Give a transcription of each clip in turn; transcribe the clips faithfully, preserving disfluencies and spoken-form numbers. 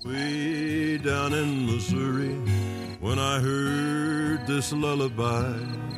Way down in Missouri, when I heard this lullaby,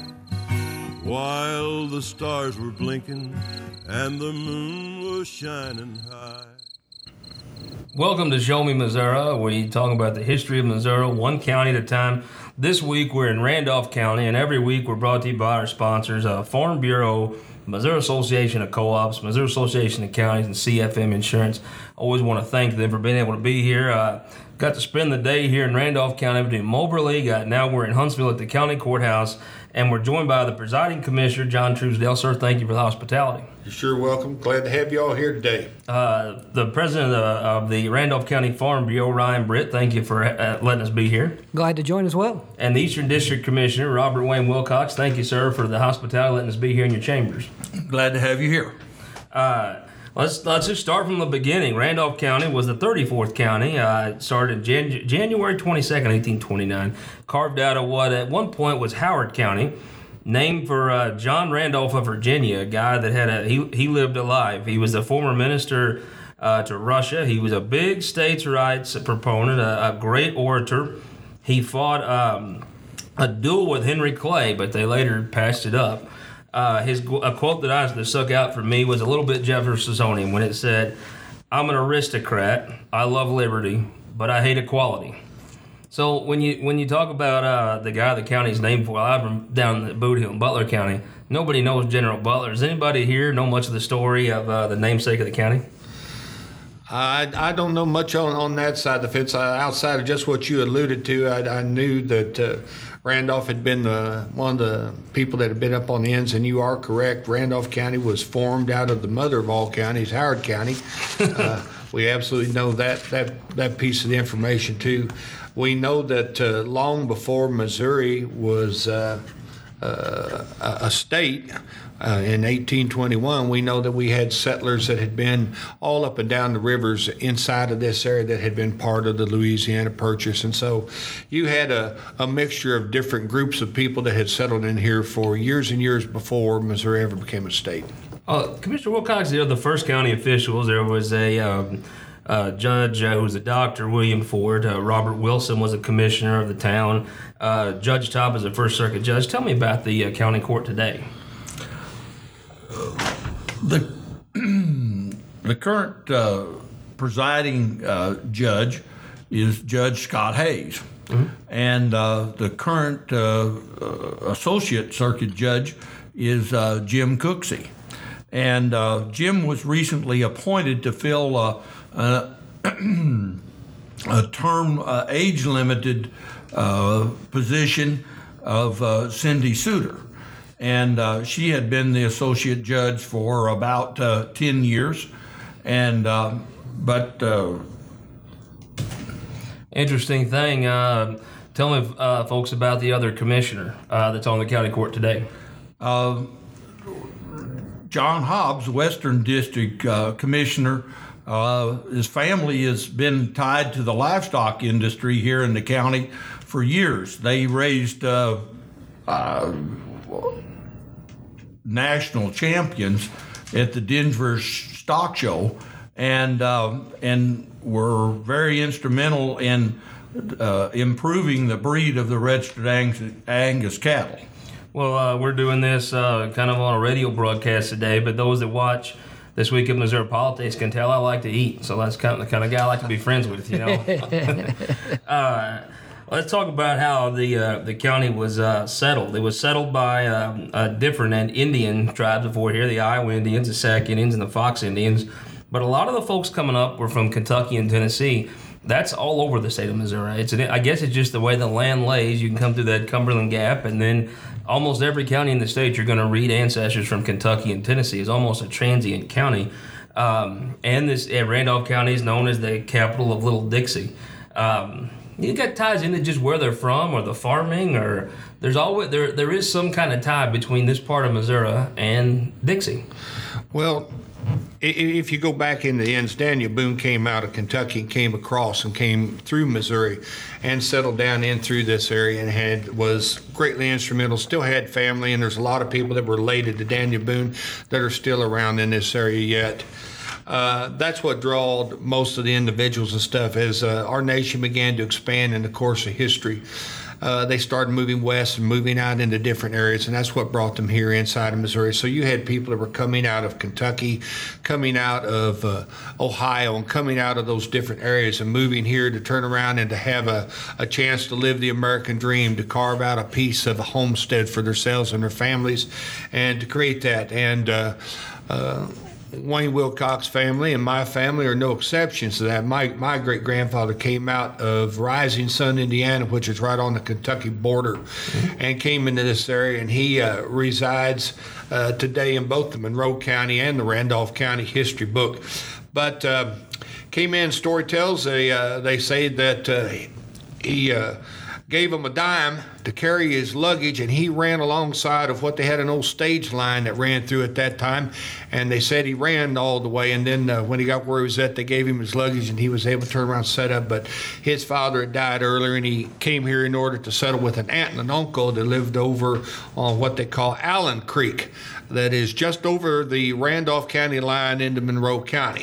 while the stars were blinking and the moon was shining high. Welcome to Show Me Missouri. We talk about the history of Missouri, one county at a time. This week we're in Randolph County, and every week we're brought to you by our sponsors, uh, Farm Bureau, Missouri Association of Co-ops, Missouri Association of Counties, and C F M Insurance. I always want to thank them for being able to be here. Uh, got to spend the day here in Randolph County between Moberly. Got, now we're in Huntsville at the county courthouse, and we're joined by the presiding commissioner, John Truesdale. Sir, thank you for the hospitality. You're sure welcome. Glad to have you all here today. Uh, the president of, of the Randolph County Farm Bureau, Ryan Britt, thank you for uh, letting us be here. Glad to join as well. And the Eastern District Commissioner, Robert Wayne Wilcox, thank you, sir, for the hospitality, letting us be here in your chambers. Glad to have you here. Uh, let's let's just start from the beginning. Randolph County was the thirty-fourth county. Uh, it started Jan- January twenty-second, eighteen twenty-nine, carved out of what at one point was Howard County. Named for uh, John Randolph of Virginia, a guy that had a he he lived alive. He was the former minister uh, to Russia. He was a big states' rights proponent, a, a great orator. He fought um, a duel with Henry Clay, but they later passed it up. Uh, his a quote that I that stuck out for me was a little bit Jeffersonian when it said, "I'm an aristocrat. I love liberty, but I hate equality." So when you when you talk about uh, the guy the county's named for, I'm from down in Boot Hill, Butler County. Nobody knows General Butler. Does anybody here know much of the story of uh, the namesake of the county? I, I don't know much on, on that side of the fence. Uh, outside of just what you alluded to, I, I knew that uh, Randolph had been the, one of the people that had been up on the ends, and you are correct. Randolph County was formed out of the mother of all counties, Howard County. Uh, we absolutely know that, that, that piece of the information, too. We know that uh, long before Missouri was uh, uh, a state, uh, in eighteen twenty-one, we know that we had settlers that had been all up and down the rivers inside of this area that had been part of the Louisiana Purchase. And so you had a, a mixture of different groups of people that had settled in here for years and years before Missouri ever became a state. Uh, Commissioner Wilcox, you know, the first county officials, there was a... Um, Uh, judge uh, who was a doctor, William Ford. Uh, Robert Wilson was a commissioner of the town. Uh, Judge Top is a First Circuit judge. Tell me about the uh, county court today. The the current uh, presiding uh, judge is Judge Scott Hayes, mm-hmm. and uh, the current uh, uh, associate circuit judge is uh, Jim Cooksey. And uh, Jim was recently appointed to fill uh, Uh, a term uh, age-limited uh, position of uh, Cindy Suter. And uh, she had been the associate judge for about uh, ten years. And, uh, but... Uh, Interesting thing. Uh, tell me, uh, folks, about the other commissioner uh, that's on the county court today. Uh, John Hobbs, Western District uh, Commissioner. Uh, his family has been tied to the livestock industry here in the county for years. They raised uh, uh, national champions at the Denver Stock Show, and uh, and were very instrumental in uh, improving the breed of the registered Angus, Angus cattle. Well, uh, we're doing this uh, kind of on a radio broadcast today, but those that watch This Week in Missouri Politics can tell I like to eat, so that's kind of the kind of guy I like to be friends with, you know. uh, let's talk about how the uh, the county was uh, settled. It was settled by um, uh, different and Indian tribes before here, the Iowa Indians, the Sac Indians, and the Fox Indians. But a lot of the folks coming up were from Kentucky and Tennessee. That's all over the state of Missouri. It's an, I guess it's just the way the land lays. You can come through that Cumberland Gap, and then almost every county in the state you're going to read ancestors from Kentucky and Tennessee. It's almost a transient county. Um, and this uh, Randolph County is known as the capital of Little Dixie. Um, you got ties into just where they're from or the farming, or there's always there there is some kind of tie between this part of Missouri and Dixie. Well, if you go back in the ends, Daniel Boone came out of Kentucky and came across and came through Missouri and settled down in through this area and had was greatly instrumental, still had family, and there's a lot of people that were related to Daniel Boone that are still around in this area yet. uh, that's what drawed most of the individuals and stuff. As uh, our nation began to expand in the course of history, uh, they started moving west and moving out into different areas, and that's what brought them here inside of Missouri. So you had people that were coming out of Kentucky, coming out of uh, Ohio, and coming out of those different areas and moving here to turn around and to have a, a chance to live the American dream, to carve out a piece of a homestead for themselves and their families, and to create that. And uh, uh, Wayne Wilcox family and my family are no exceptions to that. My my great grandfather came out of Rising Sun, Indiana, which is right on the Kentucky border, mm-hmm. and came into this area, and he uh, resides uh, today in both the Monroe County and the Randolph County history book. But uh, came in, story tells, they, uh, they say that uh, he uh, gave him a dime to carry his luggage, and he ran alongside of what they had, an old stage line that ran through at that time, and they said he ran all the way, and then uh, when he got where he was at, they gave him his luggage, and he was able to turn around and set up. But his father had died earlier, and he came here in order to settle with an aunt and an uncle that lived over on what they call Allen Creek, that is just over the Randolph County line into Monroe County.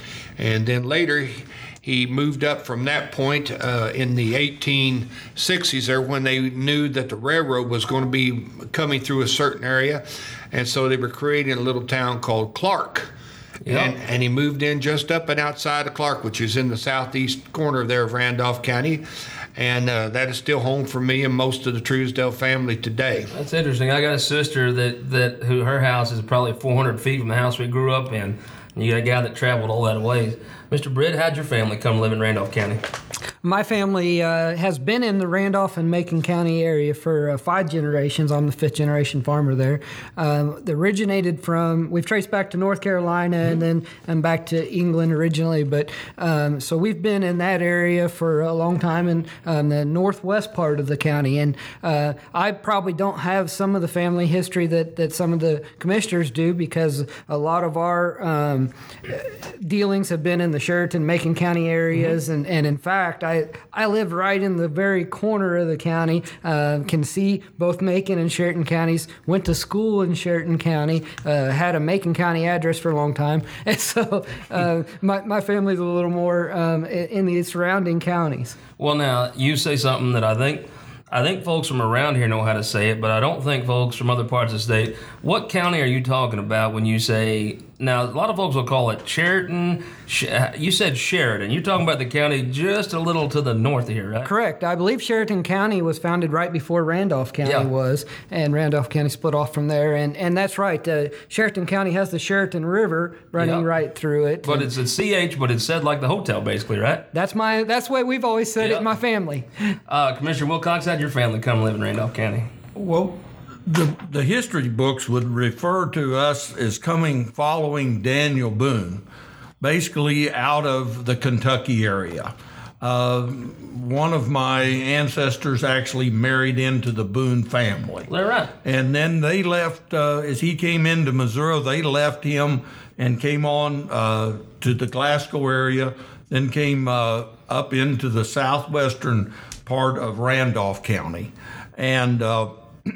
And then later, he moved up from that point uh, in the eighteen sixties there, when they knew that the railroad was going to be coming through a certain area. And so they were creating a little town called Clark. Yep. And, and he moved in just up and outside of Clark, which is in the southeast corner there of Randolph County. And uh, that is still home for me and most of the Truesdale family today. That's interesting. I got a sister that, that who her house is probably four hundred feet from the house we grew up in. And you got a guy that traveled all that way. Mister Britt, how'd your family come live in Randolph County? My family uh, has been in the Randolph and Macon County area for uh, five generations. I'm the fifth generation farmer there. Um, they originated from, we've traced back to North Carolina mm-hmm. and then and back to England originally. But um, so we've been in that area for a long time in um, the northwest part of the county. And uh, I probably don't have some of the family history that, that some of the commissioners do, because a lot of our um, dealings have been in the Sheraton, Macon County areas. Mm-hmm. And, and in fact, I, I live right in the very corner of the county, uh, can see both Macon and Sheraton counties, went to school in Sheraton County, uh, had a Macon County address for a long time. And so uh, my, my family's a little more um, in the surrounding counties. Well, now, you say something that I think I think folks from around here know how to say it, but I don't think folks from other parts of the state. What county are you talking about when you say, now a lot of folks will call it Sheraton, you said Sheridan. You're talking about the county just a little to the north of here, right? Correct. I believe Sheraton County was founded right before Randolph County yeah. was, and Randolph County split off from there. And, and that's right, uh, Sheraton County has the Sheraton River running yeah. right through it. But it's a C H, but it's said like the hotel basically, right? That's my that's the way we've always said yeah. it in my family. Uh, Commissioner Wilcox, how'd your family come live in Randolph County? Well, the the history books would refer to us as coming following Daniel Boone, basically out of the Kentucky area. Uh, one of my ancestors actually married into the Boone family. They're right. And then they left, uh, as he came into Missouri, they left him and came on uh, to the Glasgow area, then came uh, up into the southwestern part of Randolph County. And uh,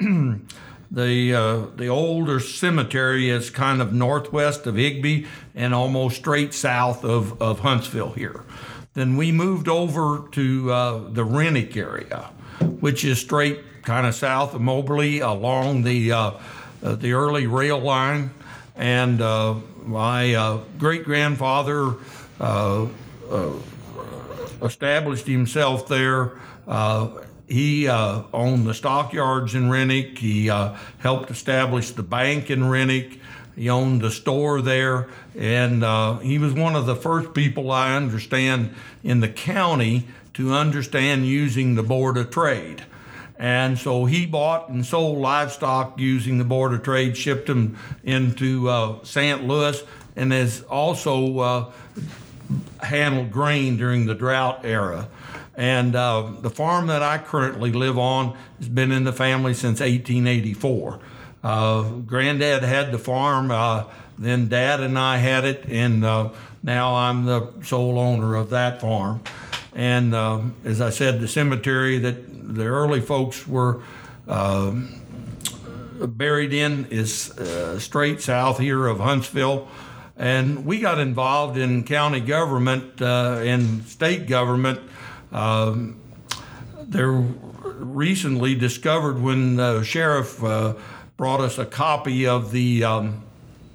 the uh, the older cemetery is kind of northwest of Higbee and almost straight south of, of Huntsville here. Then we moved over to uh, the Rennick area, which is straight kind of south of Moberly along the uh, uh, the early rail line. And uh, my uh, great-grandfather uh, uh, established himself there. Uh, He uh, owned the stockyards in Rennick. He uh, helped establish the bank in Rennick. He owned the store there. And uh, he was one of the first people, I understand, in the county to understand using the Board of Trade. And so he bought and sold livestock using the Board of Trade, shipped them into uh, Saint Louis, and has also uh, handled grain during the drought era. And uh, the farm that I currently live on has been in the family since eighteen eighty-four. Uh, Granddad had the farm, uh, then Dad and I had it, and uh, now I'm the sole owner of that farm. And uh, as I said, the cemetery that the early folks were uh, buried in is uh, straight south here of Huntsville. and we got involved in county government uh, and state government. Um, they're recently discovered when the sheriff uh, brought us a copy of the um,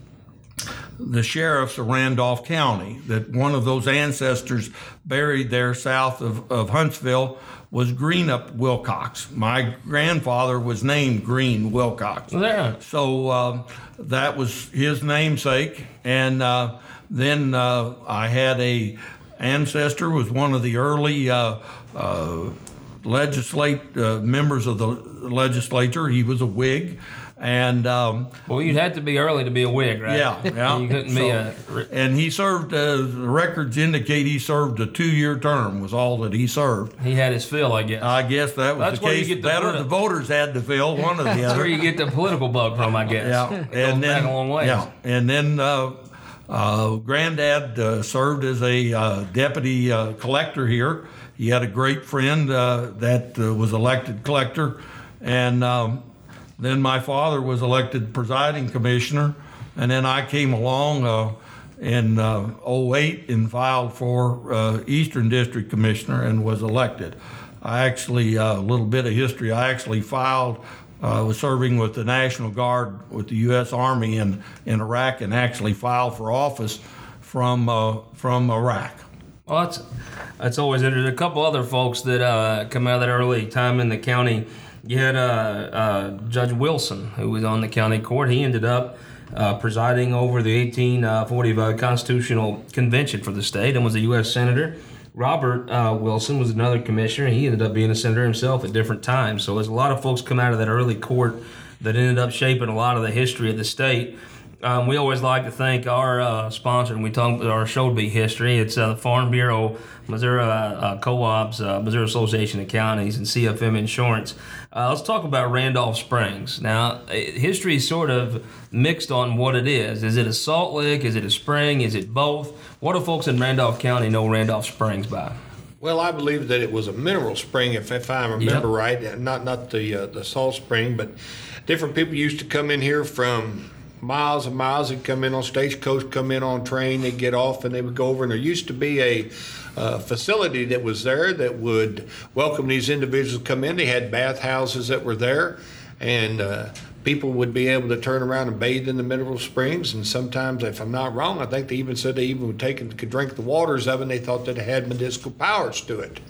the sheriffs of Randolph County, that one of those ancestors buried there south of, of Huntsville was Greenup Wilcox. My grandfather was named Green Wilcox. Yeah. So uh, that was his namesake. And uh, then uh, I had a ancestor, was one of the early uh, uh, legislate uh, members of the legislature. He was a Whig. And um, well, you'd have to be early to be a Whig, right? Yeah, yeah. You couldn't so, be a. And he served. Uh, the records indicate he served a two-year term. Was all that he served. He had his fill, I guess. I guess that was That's the where you case. get the That or politi- the voters had to fill one or the other. That's where you get the political bug from, I guess. Yeah, It goes and then back a long way. yeah, and then uh, uh, Granddad uh, served as a uh, deputy uh, collector here. He had a great friend uh, that uh, was elected collector, and. Um, Then my father was elected presiding commissioner, and then I came along uh, in uh, oh eight and filed for uh, Eastern District Commissioner and was elected. I actually, a uh, little bit of history, I actually filed, uh, was serving with the National Guard with the U S Army in, in Iraq, and actually filed for office from, uh, from Iraq. Well, that's, that's always interesting. A couple other folks that uh, come out of that early time in the county. You had uh, uh, Judge Wilson, who was on the county court. He ended up uh, presiding over the eighteen forty-five Constitutional Convention for the state and was a U S Senator. Robert uh, Wilson was another commissioner. He ended up being a senator himself at different times. So there's a lot of folks come out of that early court that ended up shaping a lot of the history of the state. Um, we always like to thank our uh, sponsor, and we talk our show to be history. It's uh, the Farm Bureau, Missouri uh, Co-ops, uh, Missouri Association of Counties, and C F M Insurance. Uh, let's talk about Randolph Springs. Now, history is sort of mixed on what it is. Is it a salt lick? Is it a spring? Is it both? What do folks in Randolph County know Randolph Springs by? Well, I believe that it was a mineral spring, if, if I remember Yep. right. Not not the uh, the salt spring, but different people used to come in here from miles and miles. They'd come in on stagecoach, come in on train, they'd get off, and they would go over. And there used to be a uh, facility that was there that would welcome these individuals to come in. They had bathhouses that were there, and uh, people would be able to turn around and bathe in the mineral springs. And sometimes, if I'm not wrong, I think they even said they even would take and could drink the waters of it, and they thought that it had medicinal powers to it.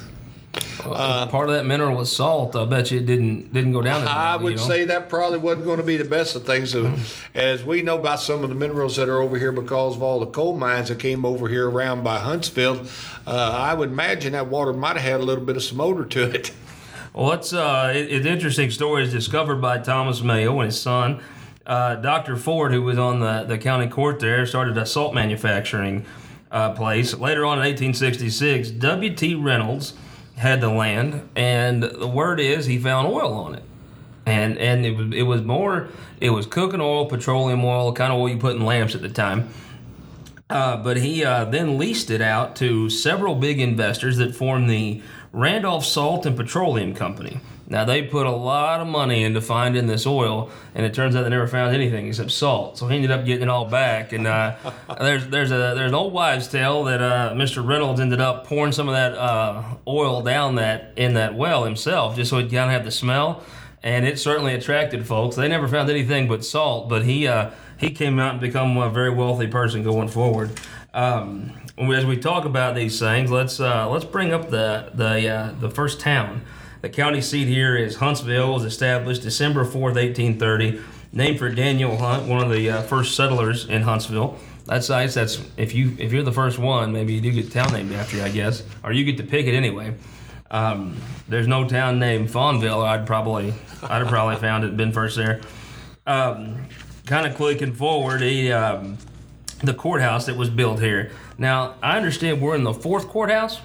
Uh, Part of that mineral was salt. I bet you it didn't didn't go down as well. I would you know? say that probably wasn't going to be the best of things. So, as we know about some of the minerals that are over here because of all the coal mines that came over here around by Huntsville, uh, I would imagine that water might have had a little bit of some odor to it. Well, it's uh, it, it's an interesting story. It's discovered by Thomas Mayo and his son. Uh, Doctor Ford, who was on the, the county court there, started a salt manufacturing uh, place. Later on in eighteen sixty-six, W T Reynolds had the land, and the word is he found oil on it. And and it was it was more, it was cooking oil, petroleum oil, kind of oil you put in lamps at the time. Uh, but he uh, then leased it out to several big investors that formed the Randolph Salt and Petroleum Company. Now, they put a lot of money into finding this oil, and it turns out they never found anything except salt. So he ended up getting it all back. And uh, there's there's a there's an old wives' tale that uh, Mister Reynolds ended up pouring some of that uh, oil down that in that well himself, just so he'd kind of have the smell. And it certainly attracted folks. They never found anything but salt, but he uh, he came out and become a very wealthy person going forward. Um, as we talk about these things, let's uh, let's bring up the the uh, the first town. The county seat here is Huntsville. It was established December fourth, eighteen thirty, named for Daniel Hunt, one of the uh, first settlers in Huntsville. That's nice. That's if you if you're the first one, maybe you do get a town named after you, I guess, or you get to pick it anyway. Um, there's no town named Fawnville. I'd probably I'd have probably found it, been first there. Um, kind of clicking forward, he, um, the courthouse that was built here. Now I understand we're in the fourth courthouse.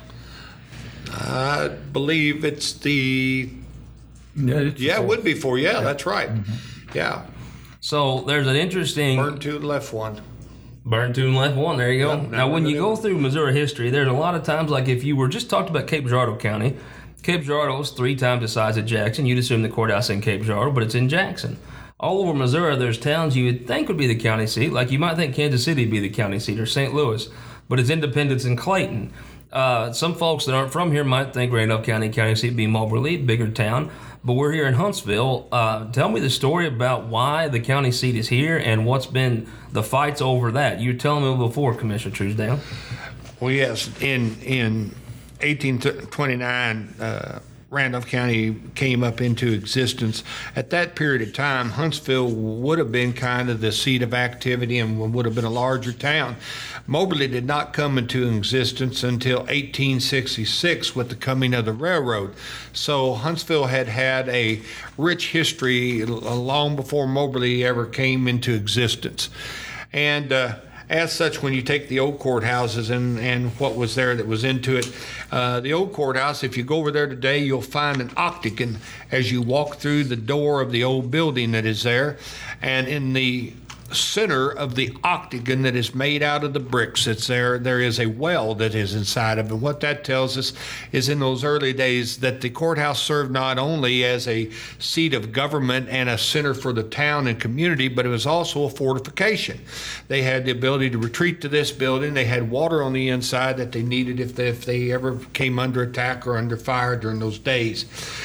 I believe it's the Yeah, it's yeah, it would be for yeah, that's right. Mm-hmm. Yeah, So there's an interesting burn two, left one. burn two and left one. There you go. Yep, now, when you never go through Missouri history, there's a lot of times, like if you were just talked about Cape Girardeau County, Cape Girardeau is three times the size of Jackson. You'd assume the courthouse in Cape Girardeau, but it's in Jackson. all over Missouri, there's towns you would think would be the county seat. Like you might think Kansas City would be the county seat or Saint Louis, but it's Independence and Clayton. Uh, some folks that aren't from here might think Randolph County county seat be Moberly, bigger town, but we're here in Huntsville. Uh, tell me the story about why the county seat is here and what's been the fights over that. You were telling me before, Commissioner Truesdale. Well, yes, in in eighteen twenty-nine, uh, Randolph County came up into existence. At that period of time, Huntsville would have been kind of the seat of activity and would have been a larger town. Moberly did not come into existence until eighteen sixty-six with the coming of the railroad. So Huntsville had had a rich history long before Moberly ever came into existence. And uh, as such, when you take the old courthouses and, and what was there that was into it, uh, the old courthouse, if you go over there today, you'll find an octagon as you walk through the door of the old building that is there. And in the center of the octagon that is made out of the bricks that's there, there is a well that is inside of it. What that tells us is in those early days that the courthouse served not only as a seat of government and a center for the town and community, but it was also a fortification. They had the ability to retreat to this building. They had water on the inside that they needed if they, if they ever came under attack or under fire during those days.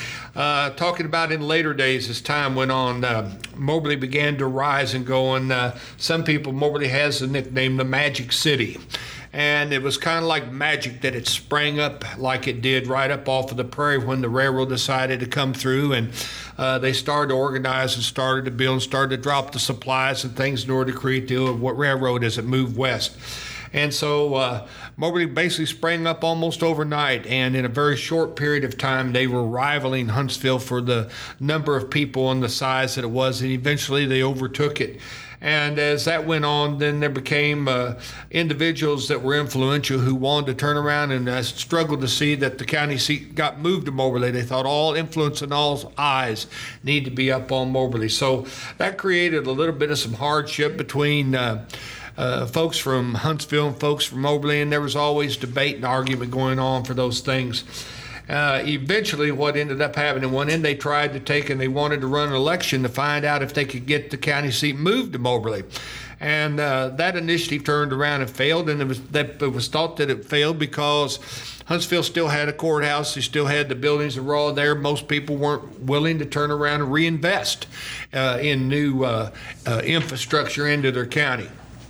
Uh, talking about in later days as time went on, uh, Moberly began to rise and go, and uh, some people, Moberly has the nickname the Magic City. And it was kind of like magic that it sprang up like it did right up off of the prairie when the railroad decided to come through, and uh, they started to organize and started to build and started to drop the supplies and things in order to create the railroad as it moved west. And so uh, Moberly basically sprang up almost overnight, and in a very short period of time, they were rivaling Huntsville for the number of people and the size that it was, and eventually they overtook it. And as that went on, then there became uh, individuals that were influential who wanted to turn around and uh, struggled to see that the county seat got moved to Moberly. They thought all influence and all eyes need to be up on Moberly. So that created a little bit of some hardship between uh, Uh, folks from Huntsville and folks from Moberly, and there was always debate and argument going on for those things. Uh, eventually, what ended up happening, one end they tried to take and they wanted to run an election to find out if they could get the county seat moved to Moberly. And uh, that initiative turned around and failed, and it was, that, it was thought that it failed because Huntsville still had a courthouse. They still had the buildings that were all there. Most people weren't willing to turn around and reinvest uh, in new uh, uh, infrastructure into their county.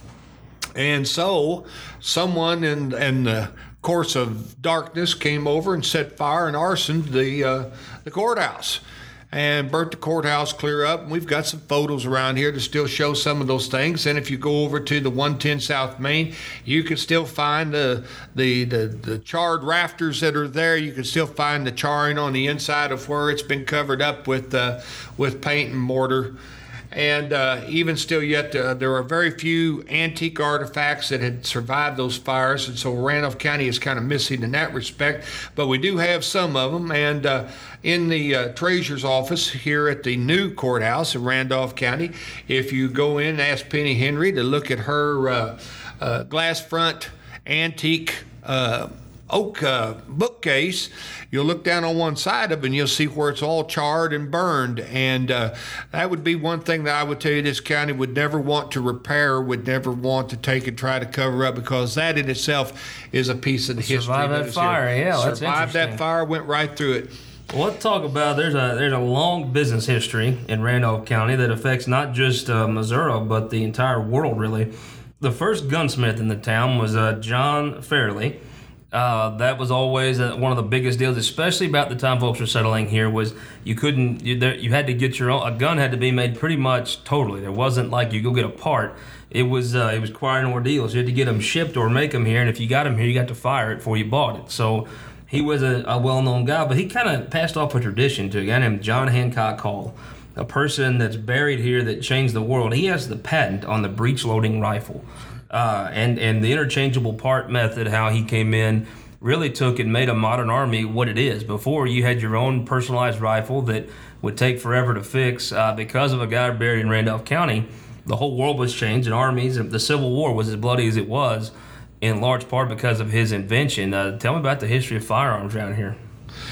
And so someone in, in the course of darkness came over and set fire and arsoned the, uh, the courthouse and burnt the courthouse clear up. And we've got some photos around here to still show some of those things. And if you go over to the one ten South Main, you can still find the, the, the, the charred rafters that are there. You can still find the charring on the inside of where it's been covered up with, uh, with paint and mortar. And uh, even still yet, uh, there are very few antique artifacts that had survived those fires, and so Randolph County is kind of missing in that respect. But we do have some of them, and uh, in the uh, treasurer's office here at the new courthouse in Randolph County, if you go in and ask Penny Henry to look at her uh, uh, glass front antique uh, oak uh, bookcase, you'll look down on one side of it and you'll see where it's all charred and burned. And uh, that would be one thing that I would tell you this county would never want to repair, would never want to take and try to cover up, because that in itself is a piece of the history. Survived that fire, here. yeah, that's Survived interesting. that fire, went right through it. Well, let's talk about there's a there's a long business history in Randolph County that affects not just uh, Missouri but the entire world, really. The first gunsmith in the town was uh, John Fairley. Uh, that was always uh, one of the biggest deals, especially about the time folks were settling here, was you couldn't, you, there, you had to get your own, a gun had to be made pretty much totally. There wasn't like you go get a part. It was uh, it was quite an ordeal. So you had to get them shipped or make them here, and if you got them here, you got to fire it before you bought it. So he was a, a well-known guy, but he kind of passed off a tradition to a guy named John Hancock Hall, a person that's buried here that changed the world. He has the patent on the breech-loading rifle. Uh, and, and the interchangeable part method, how he came in, really took and made a modern army what it is. Before, you had your own personalized rifle that would take forever to fix. Uh, because of a guy buried in Randolph County, the whole world was changed, and armies, the Civil War was as bloody as it was, in large part because of his invention. Uh, tell me about the history of firearms around here.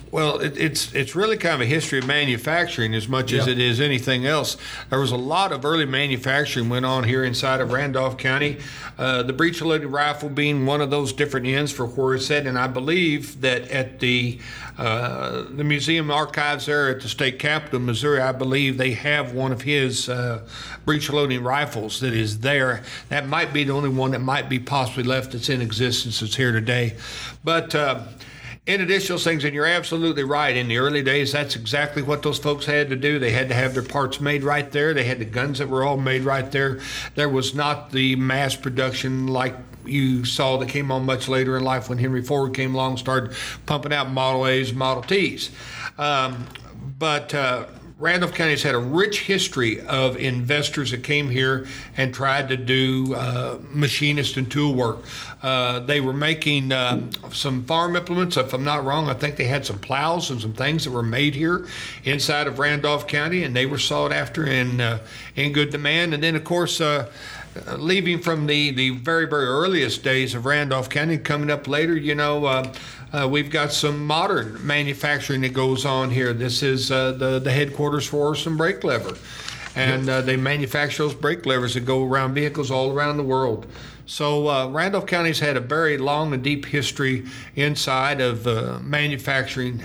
Well, it, it's it's really kind of a history of manufacturing as much as Yeah. it is anything else. There was a lot of early manufacturing went on here inside of Randolph County. Uh, the breech-loaded rifle being one of those different ends for where it's at, and I believe that at the uh, the museum archives there at the state capitol of Missouri, I believe they have one of his uh, breech-loading rifles that is there. That might be the only one that might be possibly left that's in existence that's here today, but. Uh, In addition to those things, and you're absolutely right, in the early days, that's exactly what those folks had to do. They had to have their parts made right there. They had the guns that were all made right there. There was not the mass production like you saw that came on much later in life when Henry Ford came along and started pumping out Model A's, Model T's. Um, but uh, Randolph County has had a rich history of investors that came here and tried to do uh, machinist and tool work. Uh, they were making uh, some farm implements, if I'm not wrong. I think they had some plows and some things that were made here inside of Randolph County, and they were sought after and uh, in good demand. And then, of course, uh, Uh, leaving from the, the very, very earliest days of Randolph County, coming up later, you know, uh, uh, we've got some modern manufacturing that goes on here. This is uh, the, the headquarters for Orson Brake Lever. And uh, they manufacture those brake levers that go around vehicles all around the world. So uh, Randolph County's had a very long and deep history inside of uh, manufacturing.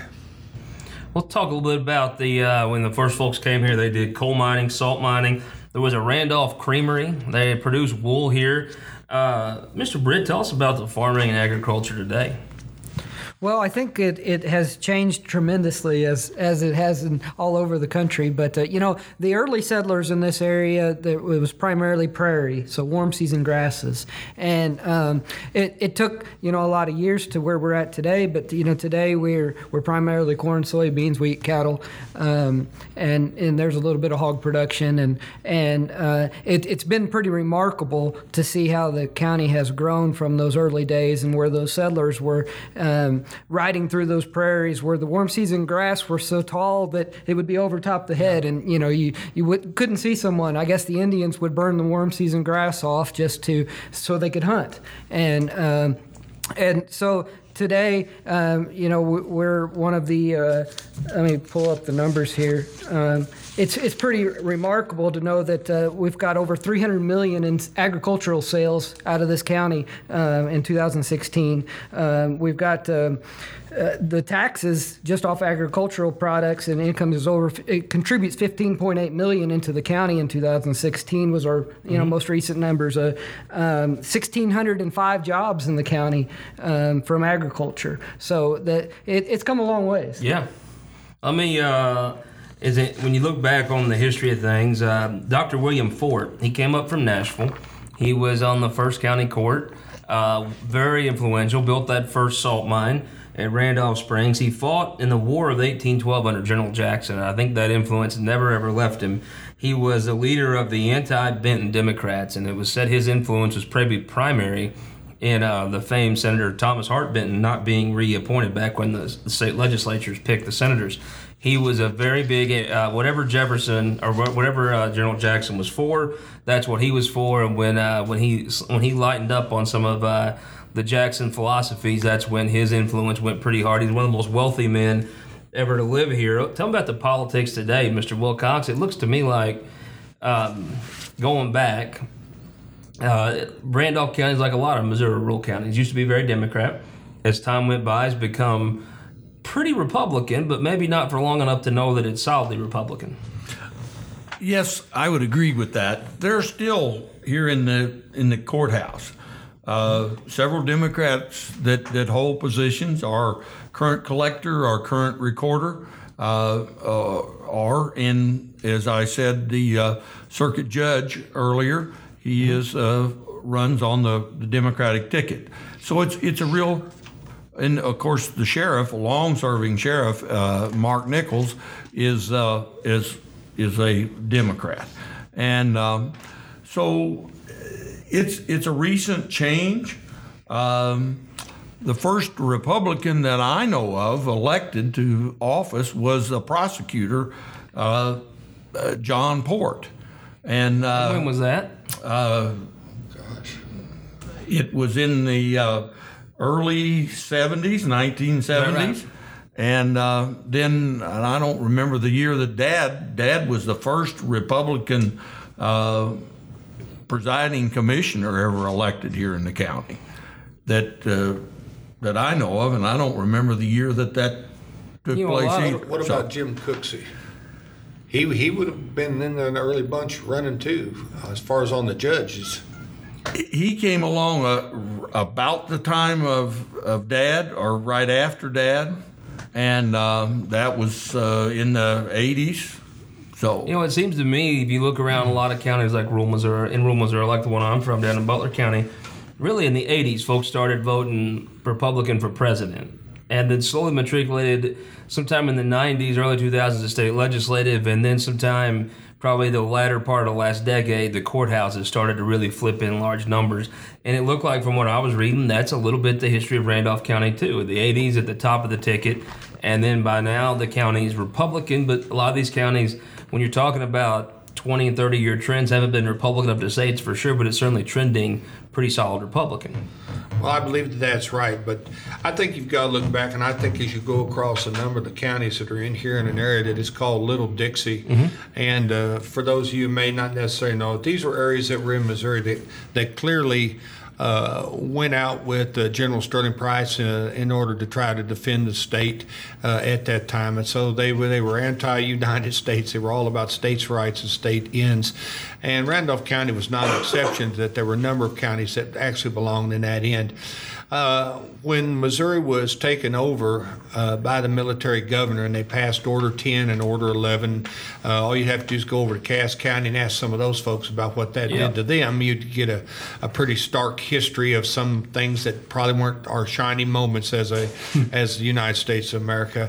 We'll talk a little bit about the uh, when the first folks came here, they did coal mining, salt mining. There was a Randolph Creamery. They produce wool here. Uh, Mister Britt, tell us about the farming and agriculture today. Well, I think it, it has changed tremendously as as it has in all over the country. But, uh, you know, the early settlers in this area, the, it was primarily prairie, so warm season grasses. And um, it, it took, you know, a lot of years to where we're at today. But, you know, today we're we're primarily corn, soybeans, wheat, cattle. Um, and, and there's a little bit of hog production. And, and uh, it, it's been pretty remarkable to see how the county has grown from those early days and where those settlers were um, riding through those prairies where the warm season grass were so tall that it would be over top the head, and you know you you would, couldn't see someone. I guess the Indians would burn the warm season grass off just to so they could hunt, and um, and so today, um, you know, we're one of the. Uh, let me pull up the numbers here. Um, It's it's pretty remarkable to know that uh, we've got over three hundred million in agricultural sales out of this county uh, in two thousand sixteen. Um, we've got um, uh, the taxes just off agricultural products and income is over. It contributes fifteen point eight million into the county in two thousand sixteen. Was our you know mm-hmm. most recent numbers. Uh, um, one thousand six hundred five jobs in the county um, from agriculture. So that it, it's come a long ways. Yeah, I mean. Uh Is it when you look back on the history of things? Uh, Doctor William Fort, he came up from Nashville. He was on the first county court, uh, very influential. Built that first salt mine at Randolph Springs. He fought in the War of eighteen twelve under General Jackson. I think that influence never ever left him. He was a leader of the anti-Benton Democrats, and it was said his influence was probably primary in uh, the famed Senator Thomas Hart Benton not being reappointed back when the, the state legislatures picked the senators. He was a very big, uh, whatever Jefferson or whatever uh, General Jackson was for, that's what he was for. And when uh, when he when he lightened up on some of uh, the Jackson philosophies, that's when his influence went pretty hard. He's one of the most wealthy men ever to live here. Tell me about the politics today, Mister Wilcox. It looks to me like um, going back, uh, Randolph County is like a lot of Missouri rural counties. It used to be very Democrat. As time went by, it's become pretty Republican, but maybe not for long enough to know that it's solidly Republican. Yes, I would agree with that. They're still here in the in the courthouse. Uh, several Democrats that, that hold positions. Our current collector, our current recorder, uh, uh, are in, as I said, the uh, circuit judge earlier. He is uh, runs on the, the Democratic ticket. So it's it's a real. And of course, the sheriff, a long-serving sheriff, uh, Mark Nichols, is uh, is is a Democrat, and um, so it's it's a recent change. Um, the first Republican that I know of elected to office was a prosecutor, uh, uh, John Port, and uh, when was that? Uh, Gosh, it was in the. Uh, Early seventies, nineteen seventies, And uh, then, and I don't remember the year that Dad, Dad was the first Republican uh, presiding commissioner ever elected here in the county that uh, that I know of, and I don't remember the year that that took You know, a place lot of- either. What So- about Jim Cooksey? He he would have been in an early bunch running too, uh, as far as on the judges. He came along uh, about the time of, of Dad, or right after Dad, and um, that was uh, in the eighties. So You know, it seems to me, if you look around a lot of counties like rural Missouri, in rural Missouri, like the one I'm from down in Butler County, really in the eighties, folks started voting Republican for president. And then slowly matriculated sometime in the nineties, early two thousands to state legislative, and then sometime probably the latter part of the last decade, the courthouses started to really flip in large numbers. And it looked like, from what I was reading, that's a little bit the history of Randolph County too. The eighties at the top of the ticket, and then by now the county's Republican, but a lot of these counties, when you're talking about twenty and thirty year trends, haven't been Republican up to say it's for sure, but it's certainly trending pretty solid Republican. Well, I believe that that's right, but I think you've got to look back, and I think as you go across a number of the counties that are in here in an area that is called Little Dixie, mm-hmm. and uh, for those of you who may not necessarily know, these were areas that were in Missouri that, that clearly uh, went out with uh, General Sterling Price uh, in order to try to defend the state uh, at that time, and so they were they were anti-United States. They were all about states' rights and state ends. And Randolph County was not an exception, that there were a number of counties that actually belonged in that end. Uh, when Missouri was taken over uh, by the military governor and they passed Order ten and Order eleven, uh, all you'd have to do is go over to Cass County and ask some of those folks about what that Yeah. did to them. You'd get a, a pretty stark history of some things that probably weren't our shining moments as a as the United States of America.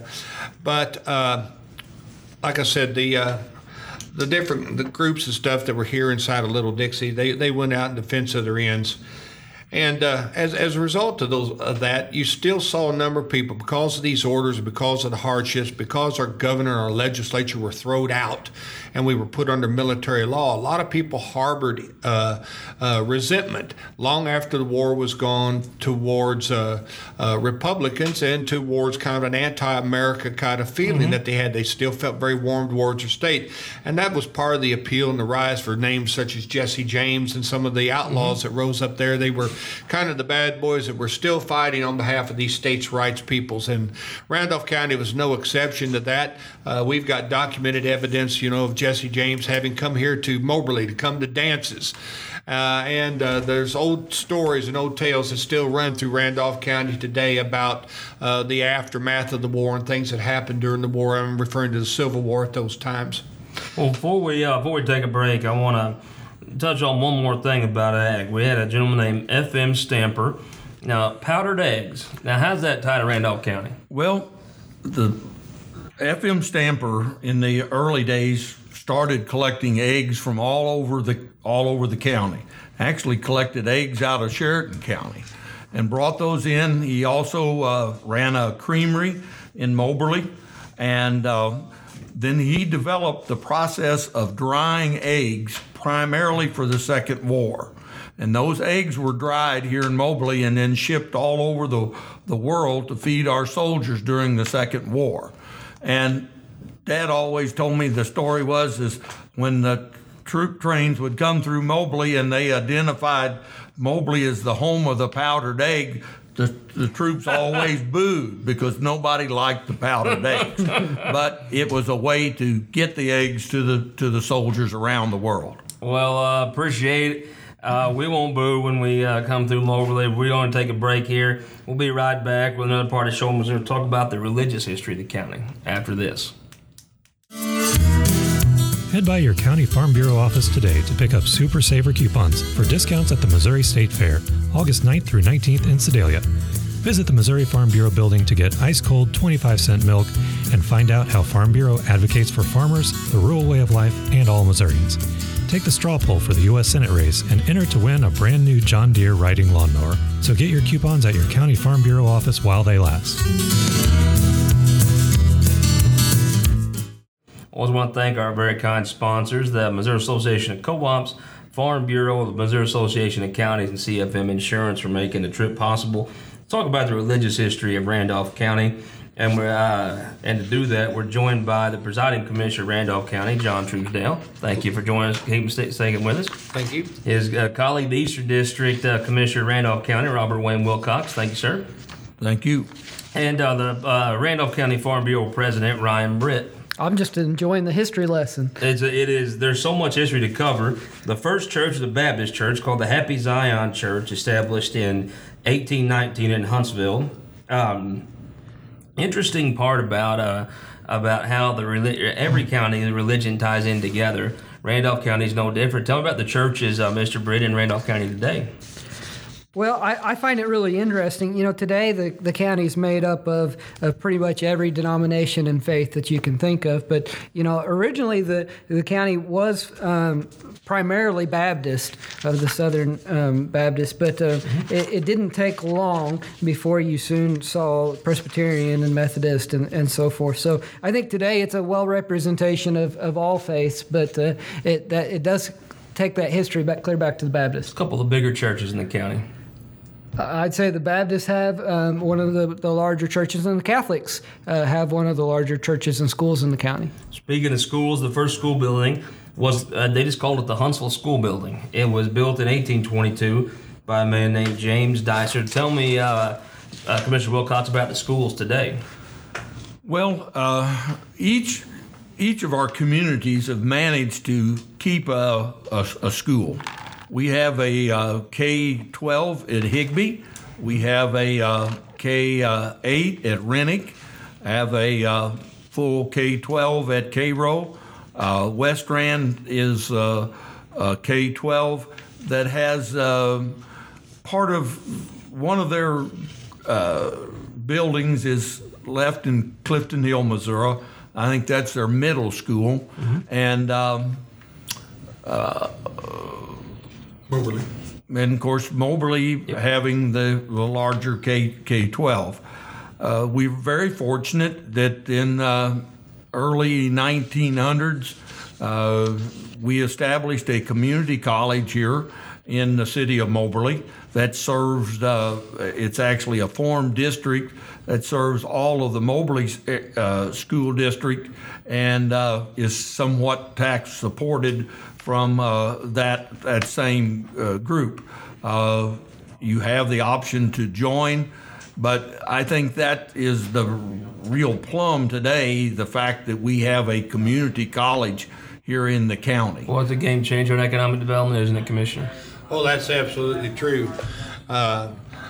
But uh, like I said, the uh, the different the groups and stuff that were here inside of Little Dixie, they, they went out in defense of their ends. And uh, as, as a result of those of that, you still saw a number of people, because of these orders, because of the hardships, because our governor and our legislature were thrown out and we were put under military law, a lot of people harbored uh, uh, resentment long after the war was gone towards uh, uh, Republicans and towards kind of an anti-America kind of feeling mm-hmm. that they had. They still felt very warm towards their state. And that was part of the appeal and the rise for names such as Jesse James and some of the outlaws mm-hmm. that rose up there. They were kind of the bad boys that were still fighting on behalf of these states' rights peoples. And Randolph County was no exception to that. Uh, we've got documented evidence, you know, of Jesse James having come here to Moberly to come to dances. Uh, and uh, there's old stories and old tales that still run through Randolph County today about uh, the aftermath of the war and things that happened during the war. I'm referring to the Civil War at those times. Well, before we uh, before we take a break, I want to touch on one more thing about ag. We had a gentleman named F M Stamper. Now, powdered eggs. Now, how's that tied to Randolph County? Well, the F M Stamper in the early days started collecting eggs from all over the all over the county. Actually collected eggs out of Sheridan County and brought those in. He also uh, ran a creamery in Moberly, and uh, then he developed the process of drying eggs primarily for the Second War. And those eggs were dried here in Moberly and then shipped all over the, the world to feed our soldiers during the Second War. And Dad always told me the story was is when the troop trains would come through Moberly and they identified Moberly as the home of the powdered egg, the, the troops always booed because nobody liked the powdered eggs. But it was a way to get the eggs to the to the soldiers around the world. Well, uh, appreciate it. Uh, we won't boo when we uh, come through Moberly. We're going to take a break here. We'll be right back with another part of the show. We're going to talk about the religious history of the county after this. Head by your County Farm Bureau office today to pick up Super Saver coupons for discounts at the Missouri State Fair, August ninth through nineteenth in Sedalia. Visit the Missouri Farm Bureau building to get ice-cold twenty-five cent milk and find out how Farm Bureau advocates for farmers, the rural way of life, and all Missourians. Take the straw poll for the U S Senate race and enter to win a brand new John Deere riding lawnmower. So get your coupons at your County Farm Bureau office while they last. I always want to thank our very kind sponsors, the Missouri Association of Co-ops, Farm Bureau, the Missouri Association of Counties, and C F M Insurance for making the trip possible. Let's talk about the religious history of Randolph County. And we're uh, and to do that, we're joined by the presiding commissioner of Randolph County, John Truesdale. Thank you for joining us, keeping staying with us. Thank you. His uh, colleague, the Eastern District uh, Commissioner of Randolph County, Robert Wayne Wilcox. Thank you, sir. Thank you. And uh, the uh, Randolph County Farm Bureau President, Ryan Britt. I'm just enjoying the history lesson. It's a, it is. There's so much history to cover. The first church was a Baptist church called the Happy Zion Church, established in eighteen nineteen in Huntsville. Um, interesting part about uh, about how the every county the religion ties in together. Randolph County is no different. Tell me about the churches, uh, Mister Britt, in Randolph County today. Well, I, I find it really interesting. You know, today the, the county is made up of, of pretty much every denomination and faith that you can think of. But, you know, originally the, the county was um, primarily Baptist, of the Southern um, Baptist. But uh, mm-hmm. it, it didn't take long before you soon saw Presbyterian and Methodist and, and so forth. So I think today it's a well representation of, of all faiths, but uh, it, that, it does take that history back clear back to the Baptist. A couple of the bigger churches in the county. I'd say the Baptists have um, one of the, the larger churches, and the Catholics uh, have one of the larger churches and schools in the county. Speaking of schools, the first school building was, uh, they just called it the Huntsville School Building. It was built in eighteen twenty-two by a man named James Dicer. Tell me, uh, uh, Commissioner Wilcox, about the schools today. Well, uh, each each of our communities have managed to keep a, a, a school. We have a uh, K twelve at Higbee. We have a uh, K eight at Rennick. I have a uh, full K twelve at Cairo. Uh, West Rand is uh, a K twelve that has uh, part of one of their uh, buildings is left in Clifton Hill, Missouri. I think that's their middle school. Mm-hmm. And um, uh, Moberly. And of course, Moberly yep. having the, the larger K K twelve. Uh, we were very fortunate that in uh, early nineteen hundreds, uh, we established a community college here in the city of Moberly that serves, uh, it's actually a form district that serves all of the Moberly uh, school district and uh, is somewhat tax supported from uh, that that same uh, group. Uh, you have the option to join, but I think that is the real plum today, the fact that we have a community college here in the county. Well, it's a game changer in economic development, isn't it, Commissioner? Well, that's absolutely true. Uh,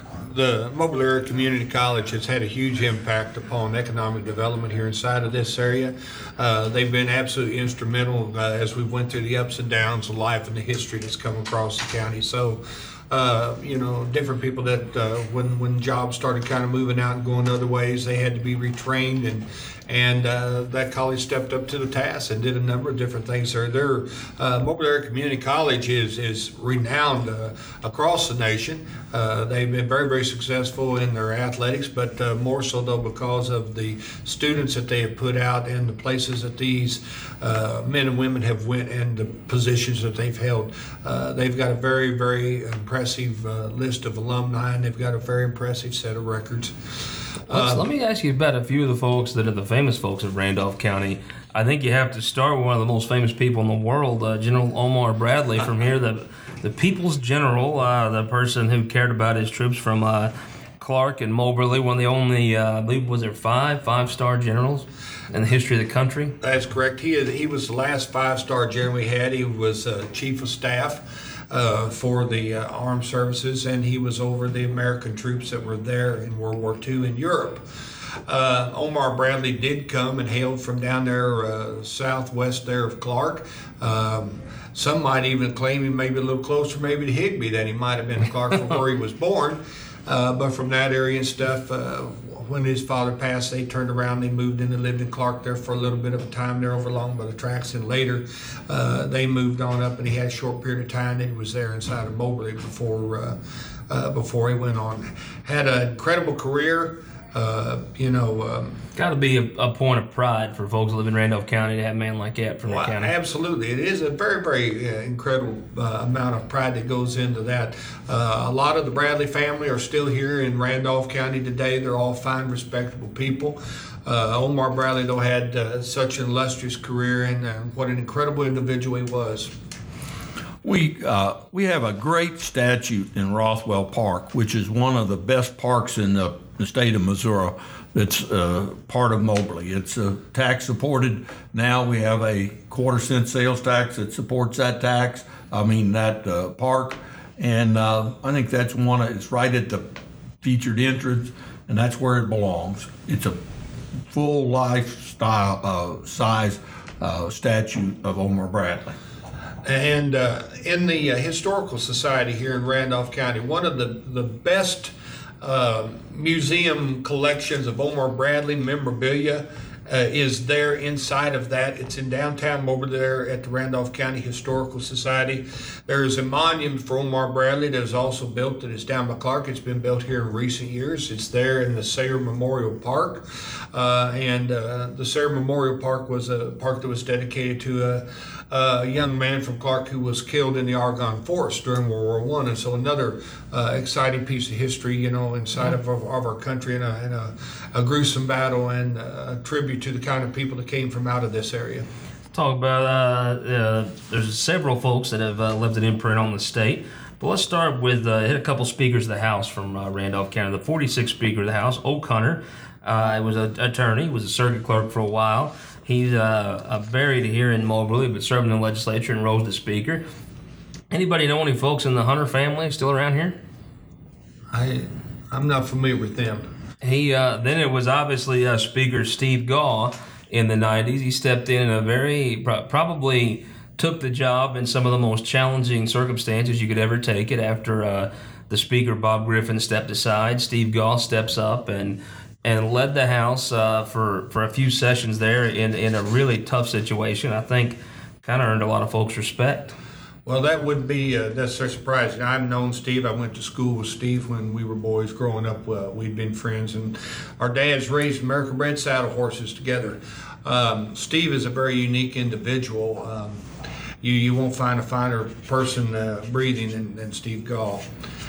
the Mobile Area Community College has had a huge impact upon economic development here inside of this area. Uh, they've been absolutely instrumental uh, as we went through the ups and downs of life and the history that's come across the county. So, uh, you know, different people that uh, when when jobs started kind of moving out and going other ways, they had to be retrained, and and uh, that college stepped up to the task and did a number of different things there. Their uh, Mobile Area Community College is is renowned uh, across the nation. Uh, they've been very, very successful in their athletics, but uh, more so though because of the students that they have put out and the places that these uh, men and women have went and the positions that they've held. Uh, they've got a very, very impressive uh, list of alumni, and they've got a very impressive set of records. Um, let me ask you about a few of the folks that are the famous folks of Randolph County. I think you have to start with one of the most famous people in the world, uh, General Omar Bradley from here, the the People's General, uh, the person who cared about his troops from uh, Clark and Moberly, one of the only, uh, I believe, was there five five-star generals in the history of the country? That's correct. He is, he was the last five-star general we had. He was uh, chief of staff uh, for the uh, armed services, and he was over the American troops that were there in World War Two in Europe. Uh, Omar Bradley did come and hailed from down there uh, southwest there of Clark. Um, some might even claim he may be a little closer maybe to Higbee than he might have been to Clark from where he was born. Uh, but from that area and stuff, uh, when his father passed, they turned around, they moved in and lived in Clark there for a little bit of a time there over along by the tracks, and later uh, they moved on up, and he had a short period of time that he was there inside of Moberly before, uh, uh, before he went on. Had an incredible career. Uh, you know, um, Got to be a, a point of pride for folks that live in Randolph County to have a man like that from well, their county. absolutely. It is a very, very uh, incredible uh, amount of pride that goes into that. Uh, a lot of the Bradley family are still here in Randolph County today. They're all fine, respectable people. Uh, Omar Bradley, though, had uh, such an illustrious career, and uh, what an incredible individual he was. We uh, we have a great statue in Rothwell Park, which is one of the best parks in the, the state of Missouri. That's uh, part of Moberly. It's uh, tax supported. Now we have a quarter cent sales tax that supports that tax. I mean that uh, park, and uh, I think that's one. Of, it's right at the featured entrance, and that's where it belongs. It's a full lifestyle uh, size uh, statue of Omar Bradley. And uh, in the uh, Historical Society here in Randolph County, one of the, the best uh, museum collections of Omar Bradley memorabilia uh, is there inside of that. It's in downtown Moberly there at the Randolph County Historical Society. There is a monument for Omar Bradley that is also built that is down by Clark. It's been built here in recent years. It's there in the Sayre Memorial Park. Uh, and uh, the Sayre Memorial Park was a park that was dedicated to a a young man from Clark who was killed in the Argonne Forest during World War One, and so another uh, exciting piece of history, you know, inside of, of our country, and, a, and a, a gruesome battle, and a tribute to the kind of people that came from out of this area. Talk about uh, uh, there's several folks that have uh, left an imprint on the state, but let's start with uh, hit a couple speakers of the House from uh, Randolph County. The forty-sixth Speaker of the House, Oak Hunter, uh, was an attorney, was a circuit clerk for a while. He's uh, buried here in Moberly, but served in the legislature and rose to speaker. Anybody know any folks in the Hunter family still around here? I, I'm not familiar with them. He uh, then it was obviously uh, Speaker Steve Gaw in the nineties. He stepped in in a very pro- probably took the job in some of the most challenging circumstances you could ever take it. After uh, the Speaker Bob Griffin stepped aside, Steve Gaw steps up and. and led the House uh, for, for a few sessions there in, in a really tough situation. I think kind of earned a lot of folks' respect. Well, that wouldn't be uh, necessarily surprising. I've known Steve. I went to school with Steve when we were boys growing up. Uh, we'd been friends, and our dads raised American bred saddle horses together. Um, Steve is a very unique individual. Um, you, you won't find a finer person uh, breathing than, than Steve Gaw.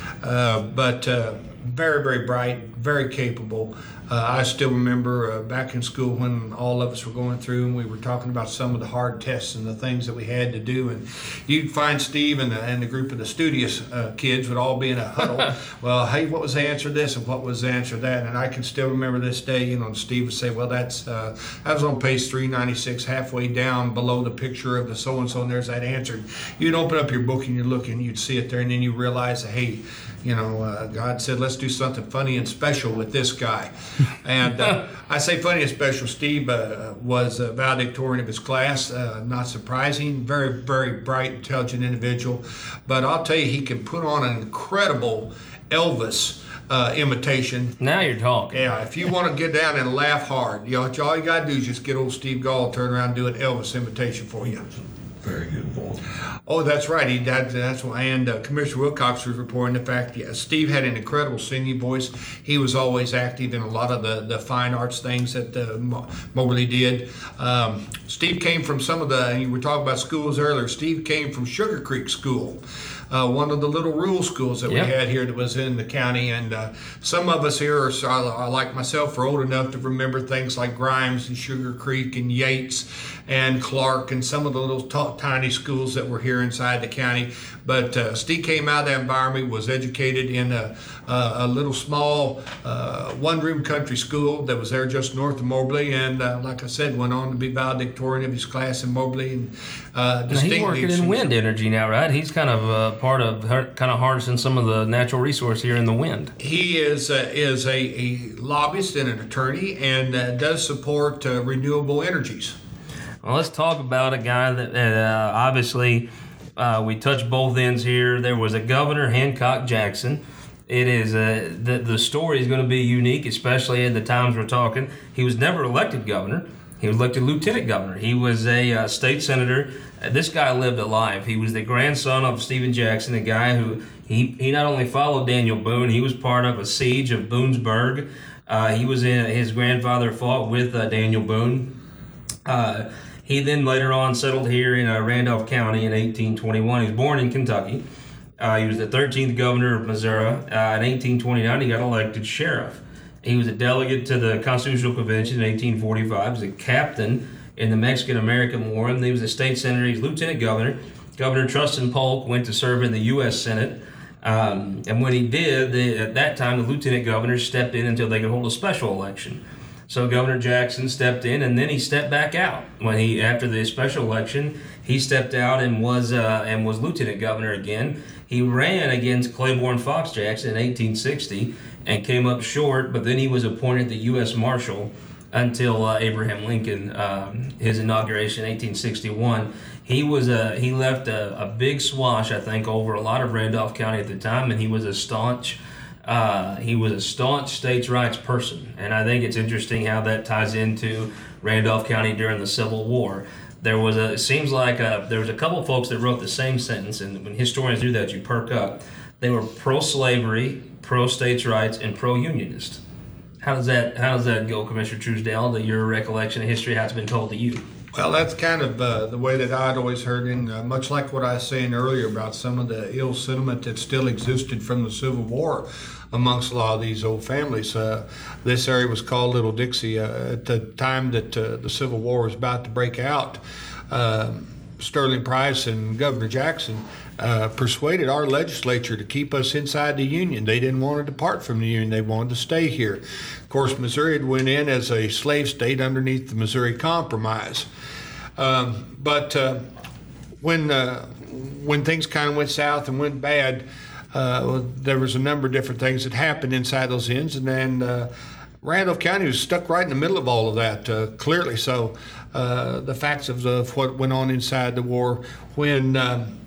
Uh, but uh, very, very bright, very capable. Uh, I still remember uh, back in school when all of us were going through and we were talking about some of the hard tests and the things that we had to do. And you'd find Steve and the, and the group of the studious uh, kids would all be in a huddle. Well, hey, what was the answer to this and what was the answer to that? And I can still remember this day, you know, Steve would say, well, that's, uh, that was on page three ninety-six, halfway down below the picture of the so-and-so, and there's that answer. You'd open up your book and you'd look and you'd see it there, and then you realize, hey, you know, uh, God said, let's do something funny and special with this guy. And uh, I say funny and special. Steve uh, was a valedictorian of his class. Uh, not surprising. Very, very bright, intelligent individual. But I'll tell you, he can put on an incredible Elvis uh, imitation. Now you're talking. Yeah, if you want to get down and laugh hard, you know, all you got to do is just get old Steve Gaw, turn around and do an Elvis imitation for you. Very good voice. Oh, that's right. He that, that's why. And uh, Commissioner Wilcox was reporting the fact that yeah, Steve had an incredible singing voice. He was always active in a lot of the, the fine arts things that uh, Moberly did. Um, Steve came from some of the, you were talking about schools earlier, Steve came from Sugar Creek School. Uh, one of the little rural schools that yep. we had here that was in the county. And uh, some of us here, are, are, like myself, are old enough to remember things like Grimes and Sugar Creek and Yates and Clark and some of the little t- tiny schools that were here inside the county. But uh, Steve came out of that environment, was educated in a, a, a little small uh, one-room country school that was there just north of Moberly. And uh, like I said, went on to be valedictorian of his class in Moberly. And uh, now he's working in wind energy now, right? He's kind of uh, part of her, kind of harnessing some of the natural resource here in the wind. He is uh, is a, a lobbyist and an attorney, and uh, does support uh, renewable energies. Well, let's talk about a guy that uh, obviously uh, we touched both ends here. There was a Governor Hancock Jackson. It is uh, the the story is going to be unique, especially in the times we're talking. He was never elected governor. He was elected lieutenant governor. He was a uh, state senator. Uh, this guy lived a life. He was the grandson of Stephen Jackson, a guy who he, he not only followed Daniel Boone, he was part of a siege of Boonesburg. Uh, he was in his grandfather fought with uh, Daniel Boone. Uh, he then later on settled here in uh, Randolph County in eighteen twenty-one. He was born in Kentucky. Uh, he was the thirteenth governor of Missouri. Uh, in eighteen twenty-nine, he got elected sheriff. He was a delegate to the Constitutional Convention in eighteen forty-five. He was a captain in the Mexican-American War, and he was a state senator. He was lieutenant governor. Governor Trustin Polk went to serve in the U S Senate. Um, and when he did, the, at that time, the lieutenant governor stepped in until they could hold a special election. So Governor Jackson stepped in, and then he stepped back out. When he, after the special election, he stepped out and was uh, and was lieutenant governor again. He ran against Claiborne Fox Jackson in eighteen sixty and came up short, but then he was appointed the U S Marshal until uh, Abraham Lincoln, um, his inauguration in eighteen sixty-one. He was a he left a, a big swash, I think, over a lot of Randolph County at the time, and he was a staunch uh, he was a staunch states' rights person. And I think it's interesting how that ties into Randolph County during the Civil War. There was a it seems like a, there was a couple of folks that wrote the same sentence, and when historians do that, you perk up. They were pro-slavery, pro-states' rights, and pro-unionist. How does that How does that go, Commissioner Truesdale? To your recollection of history, how it's been told to you? Well, that's kind of uh, the way that I'd always heard, and uh, much like what I was saying earlier about some of the ill sentiment that still existed from the Civil War amongst a lot of these old families. Uh, this area was called Little Dixie. Uh, at the time that uh, the Civil War was about to break out, uh, Sterling Price and Governor Jackson uh, persuaded our legislature to keep us inside the Union. They didn't want to depart from the Union. They wanted to stay here. Of course, Missouri had went in as a slave state underneath the Missouri Compromise. Um, but uh, when uh, when things kind of went south and went bad, uh, there was a number of different things that happened inside those ends, and then uh, Randolph County was stuck right in the middle of all of that, uh, clearly. So uh, the facts of, the, of what went on inside the war, when um,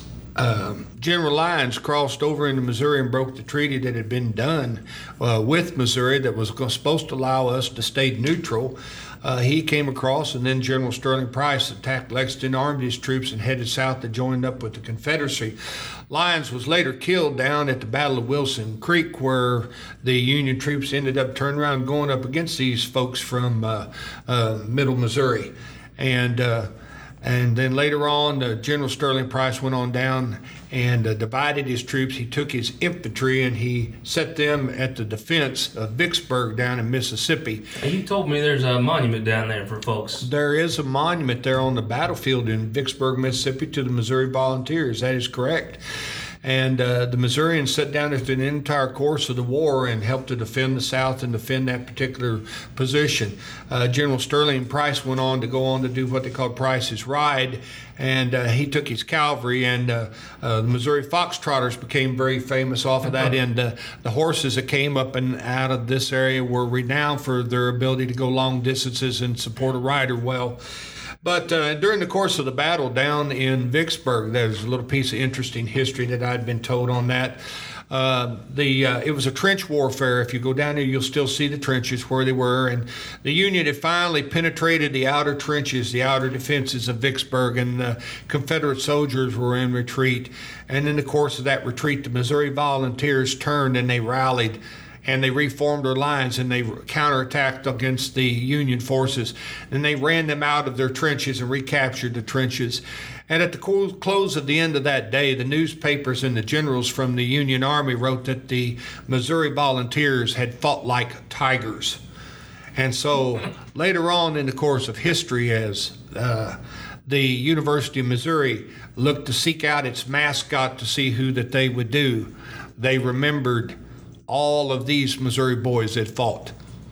uh, General Lyons crossed over into Missouri and broke the treaty that had been done uh, with Missouri that was supposed to allow us to stay neutral, Uh, he came across, and then General Sterling Price attacked Lexington, armed his troops, and headed south to join up with the Confederacy. Lyons was later killed down at the Battle of Wilson Creek, where the Union troops ended up turning around and going up against these folks from uh, uh, Middle Missouri. And uh, and then later on, uh, General Sterling Price went on down and uh, divided his troops. He took his infantry and he set them at the defense of Vicksburg down in Mississippi. And you told me there's a monument down there for folks. There is a monument there on the battlefield in Vicksburg, Mississippi, to the Missouri Volunteers. That is correct. And uh, the Missourians sat down through the entire course of the war and helped to defend the South and defend that particular position. Uh, General Sterling Price went on to go on to do what they called Price's Ride, and uh, he took his cavalry, and uh, uh, the Missouri Foxtrotters became very famous off of that. And uh, the horses that came up and out of this area were renowned for their ability to go long distances and support a rider well. But uh, during the course of the battle down in Vicksburg, there's a little piece of interesting history that I'd been told on that. Uh, the uh, it was a trench warfare. If you go down there, you'll still see the trenches where they were. And the Union had finally penetrated the outer trenches, the outer defenses of Vicksburg, and the Confederate soldiers were in retreat. And in the course of that retreat, the Missouri Volunteers turned and they rallied, and they reformed their lines, and they counterattacked against the Union forces. And they ran them out of their trenches and recaptured the trenches. And at the close of the end of that day, the newspapers and the generals from the Union Army wrote that the Missouri Volunteers had fought like tigers. And so later on in the course of history, as uh, the University of Missouri looked to seek out its mascot to see who that they would do, they remembered all of these Missouri boys that fought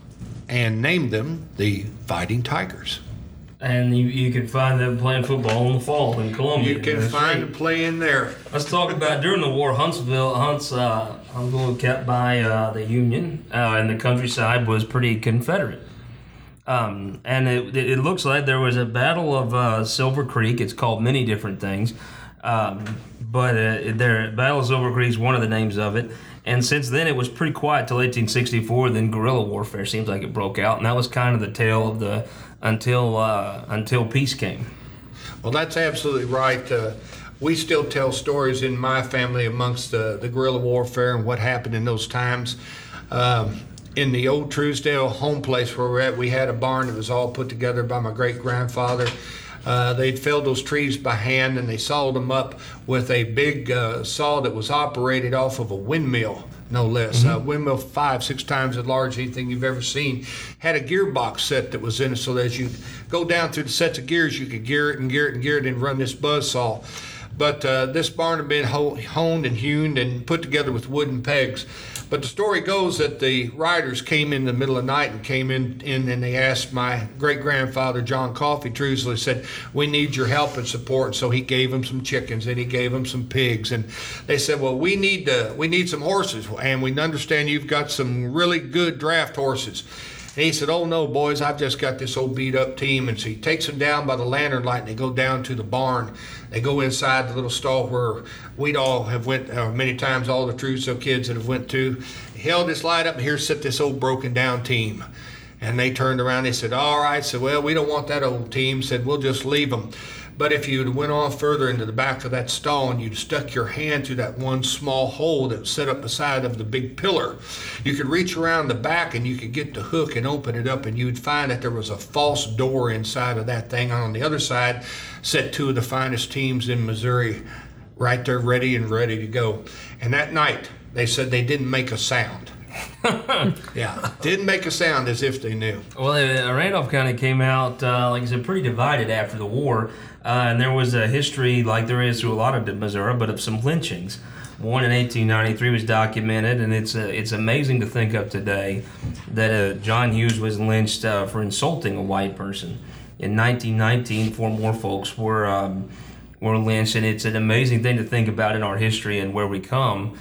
and named them the Fighting Tigers. And you, you can find them playing football in the fall in Columbia. You can find them playing there. Let's talk about during the war. Huntsville, Hunts, uh, Huntsville was kept by uh, the Union, uh, and the countryside was pretty Confederate. Um, and it, it looks like there was a Battle of uh, Silver Creek. It's called many different things, um, but uh, there, Battle of Silver Creek is one of the names of it. And since then, it was pretty quiet till eighteen sixty-four. Then guerrilla warfare seems like it broke out, and that was kind of the tale of the until uh, until peace came. Well, that's absolutely right. Uh, we still tell stories in my family amongst the, the guerrilla warfare and what happened in those times. Um, in the old Truesdale home place where we're at, we had a barn that was all put together by my great-grandfather. Uh, they'd felled those trees by hand, and they sawed them up with a big uh, saw that was operated off of a windmill, no less. Mm-hmm. Uh, windmill five, six times as large as anything you've ever seen. Had a gearbox set that was in it, so that as you go down through the sets of gears, you could gear it and gear it and gear it and run this buzz saw. But uh, this barn had been ho- honed and hewn and put together with wooden pegs. But the story goes that the riders came in the middle of the night and came in, in and they asked my great-grandfather, John Coffey Truesdale, said, we need your help and support. And so he gave them some chickens and he gave them some pigs. And they said, well, we need to, we need some horses. And we understand you've got some really good draft horses. And he said, oh, no, boys, I've just got this old beat-up team. And so he takes them down by the lantern light, and they go down to the barn. They go inside the little stall where we'd all have went uh, many times, all the Truesdale kids that have went to. He held this light up, and here sit this old broken-down team. And they turned around, they said, all right. Said, well, we don't want that old team. Said, we'll just leave them. But if you'd went on further into the back of that stall and you'd stuck your hand through that one small hole that was set up beside of the big pillar, you could reach around the back and you could get the hook and open it up, and you'd find that there was a false door inside of that thing. On the other side sat two of the finest teams in Missouri right there ready and ready to go. And that night they said they didn't make a sound. Yeah, didn't make a sound, as if they knew. Well, uh, Randolph County came out, uh, like I said, pretty divided after the war, uh, and there was a history, like there is through a lot of Missouri, but of some lynchings. One in eighteen ninety-three was documented, and it's uh, it's amazing to think of today that uh, John Hughes was lynched uh, for insulting a white person. In nineteen nineteen, four more folks were um, were lynched, and it's an amazing thing to think about in our history and where we come.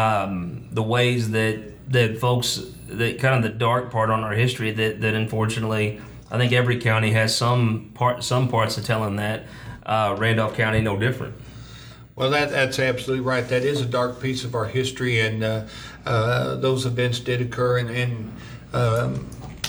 Um, the ways that that folks, that kind of the dark part on our history that, that unfortunately, I think every county has some part, some parts of telling that. Uh, Randolph County, no different. Well, that that's absolutely right. That is a dark piece of our history, and uh, uh, those events did occur, and, and um,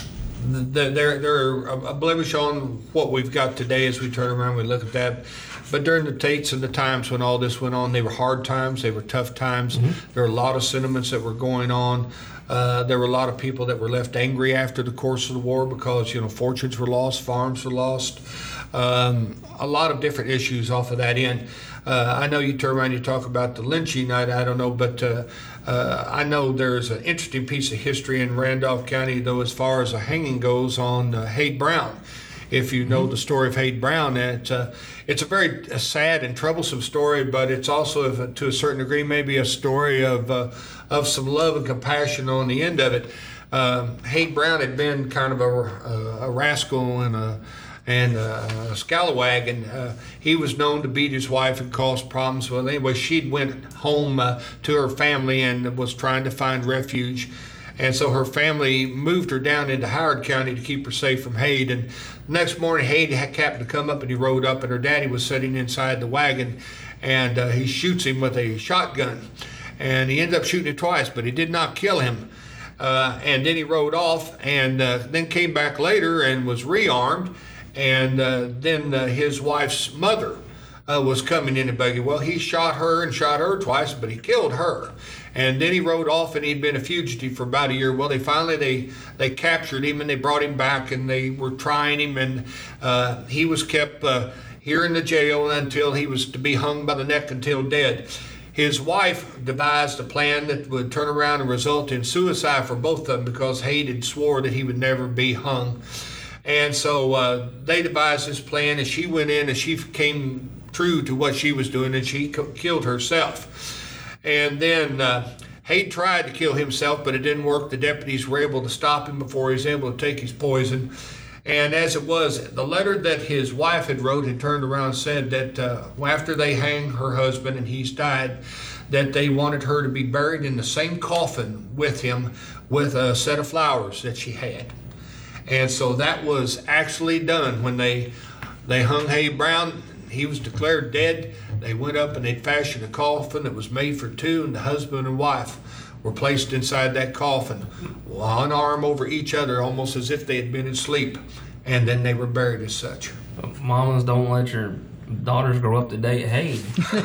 they're, they're a blemish on what we've got today as we turn around and we look at that. But during the dates and the times when all this went on, they were hard times, they were tough times. Mm-hmm. There were a lot of sentiments that were going on. Uh, there were a lot of people that were left angry after the course of the war because, you know, fortunes were lost, farms were lost. Um, a lot of different issues off of that end. Uh, I know you turn around and you talk about the lynching, I, I don't know, but uh, uh, I know there's an interesting piece of history in Randolph County, though, as far as a hanging goes, on uh, Hade Brown. If you know the story of Hade Brown, it's, uh, it's a very a sad and troublesome story, but it's also, to a certain degree, maybe a story of uh, of some love and compassion on the end of it. Uh, Hade Brown had been kind of a, a, a rascal and a and a scalawag, and uh, he was known to beat his wife and cause problems. Well, anyway, she went home uh, to her family and was trying to find refuge. And so her family moved her down into Howard County to keep her safe from Hade. And the next morning, Hade happened to come up, and he rode up, and her daddy was sitting inside the wagon, and uh, he shoots him with a shotgun. And he ended up shooting him twice, but he did not kill him. Uh, and then he rode off, and uh, then came back later and was rearmed. And uh, then uh, his wife's mother uh, was coming in a buggy. Well, he shot her and shot her twice, but he killed her. And then he rode off, and he'd been a fugitive for about a year. Well, they finally, they, they captured him, and they brought him back, and they were trying him, and uh, he was kept uh, here in the jail until he was to be hung by the neck until dead. His wife devised a plan that would turn around and result in suicide for both of them, because Hade had swore that he would never be hung. And so uh, they devised this plan, and she went in, and she came true to what she was doing, and she co- killed herself. And then uh, Hade tried to kill himself, but it didn't work. The deputies were able to stop him before he was able to take his poison. And as it was, the letter that his wife had wrote and turned around and said that uh, after they hanged her husband and he's died, that they wanted her to be buried in the same coffin with him, with a set of flowers that she had. And so that was actually done when they they hung Hade Brown. He was declared dead. They went up and they fashioned a coffin that was made for two, and the husband and wife were placed inside that coffin, one arm over each other, almost as if they had been asleep, and then they were buried as such. Mamas, don't let your daughters grow up to date Haig.